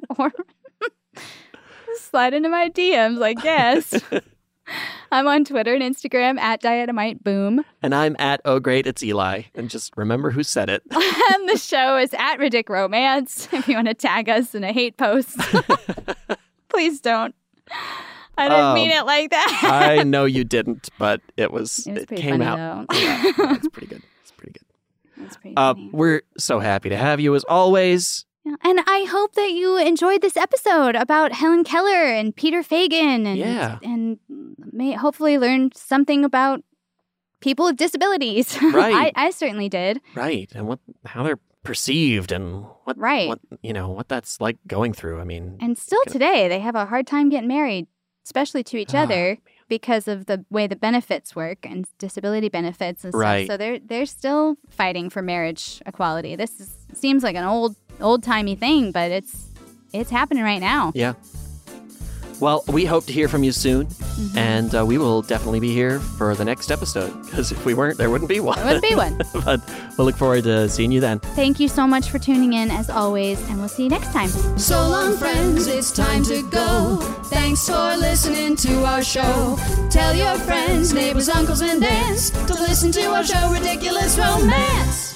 slide into my DMs, I guess. I'm on Twitter and Instagram at DynamiteBoom. And I'm at Oh Great It's Eli. And just remember who said it. And the show is at Ridic Romance. If you want to tag us in a hate post, please don't. I didn't mean it like that. I know you didn't, but it came funny, out. Though. Yeah, it's pretty good. It's pretty good. That's pretty funny. We're so happy to have you as always. Yeah, and I hope that you enjoyed this episode about Helen Keller and Peter Fagan and may hopefully learn something about people with disabilities. Right. I certainly did. Right. And how they're perceived and what that's like going through. I mean, and still today they have a hard time getting married, especially to each other because of the way the benefits work and disability benefits and stuff. Right. So they're still fighting for marriage equality. This seems like an old-timey thing, but it's happening right now. Yeah. Well, we hope to hear from you soon, and we will definitely be here for the next episode, because if we weren't, there wouldn't be one. There wouldn't be one. But we'll look forward to seeing you then. Thank you so much for tuning in, as always, and we'll see you next time. So long, friends, it's time to go. Thanks for listening to our show. Tell your friends, neighbors, uncles, and aunts to listen to our show, Ridiculous Romance.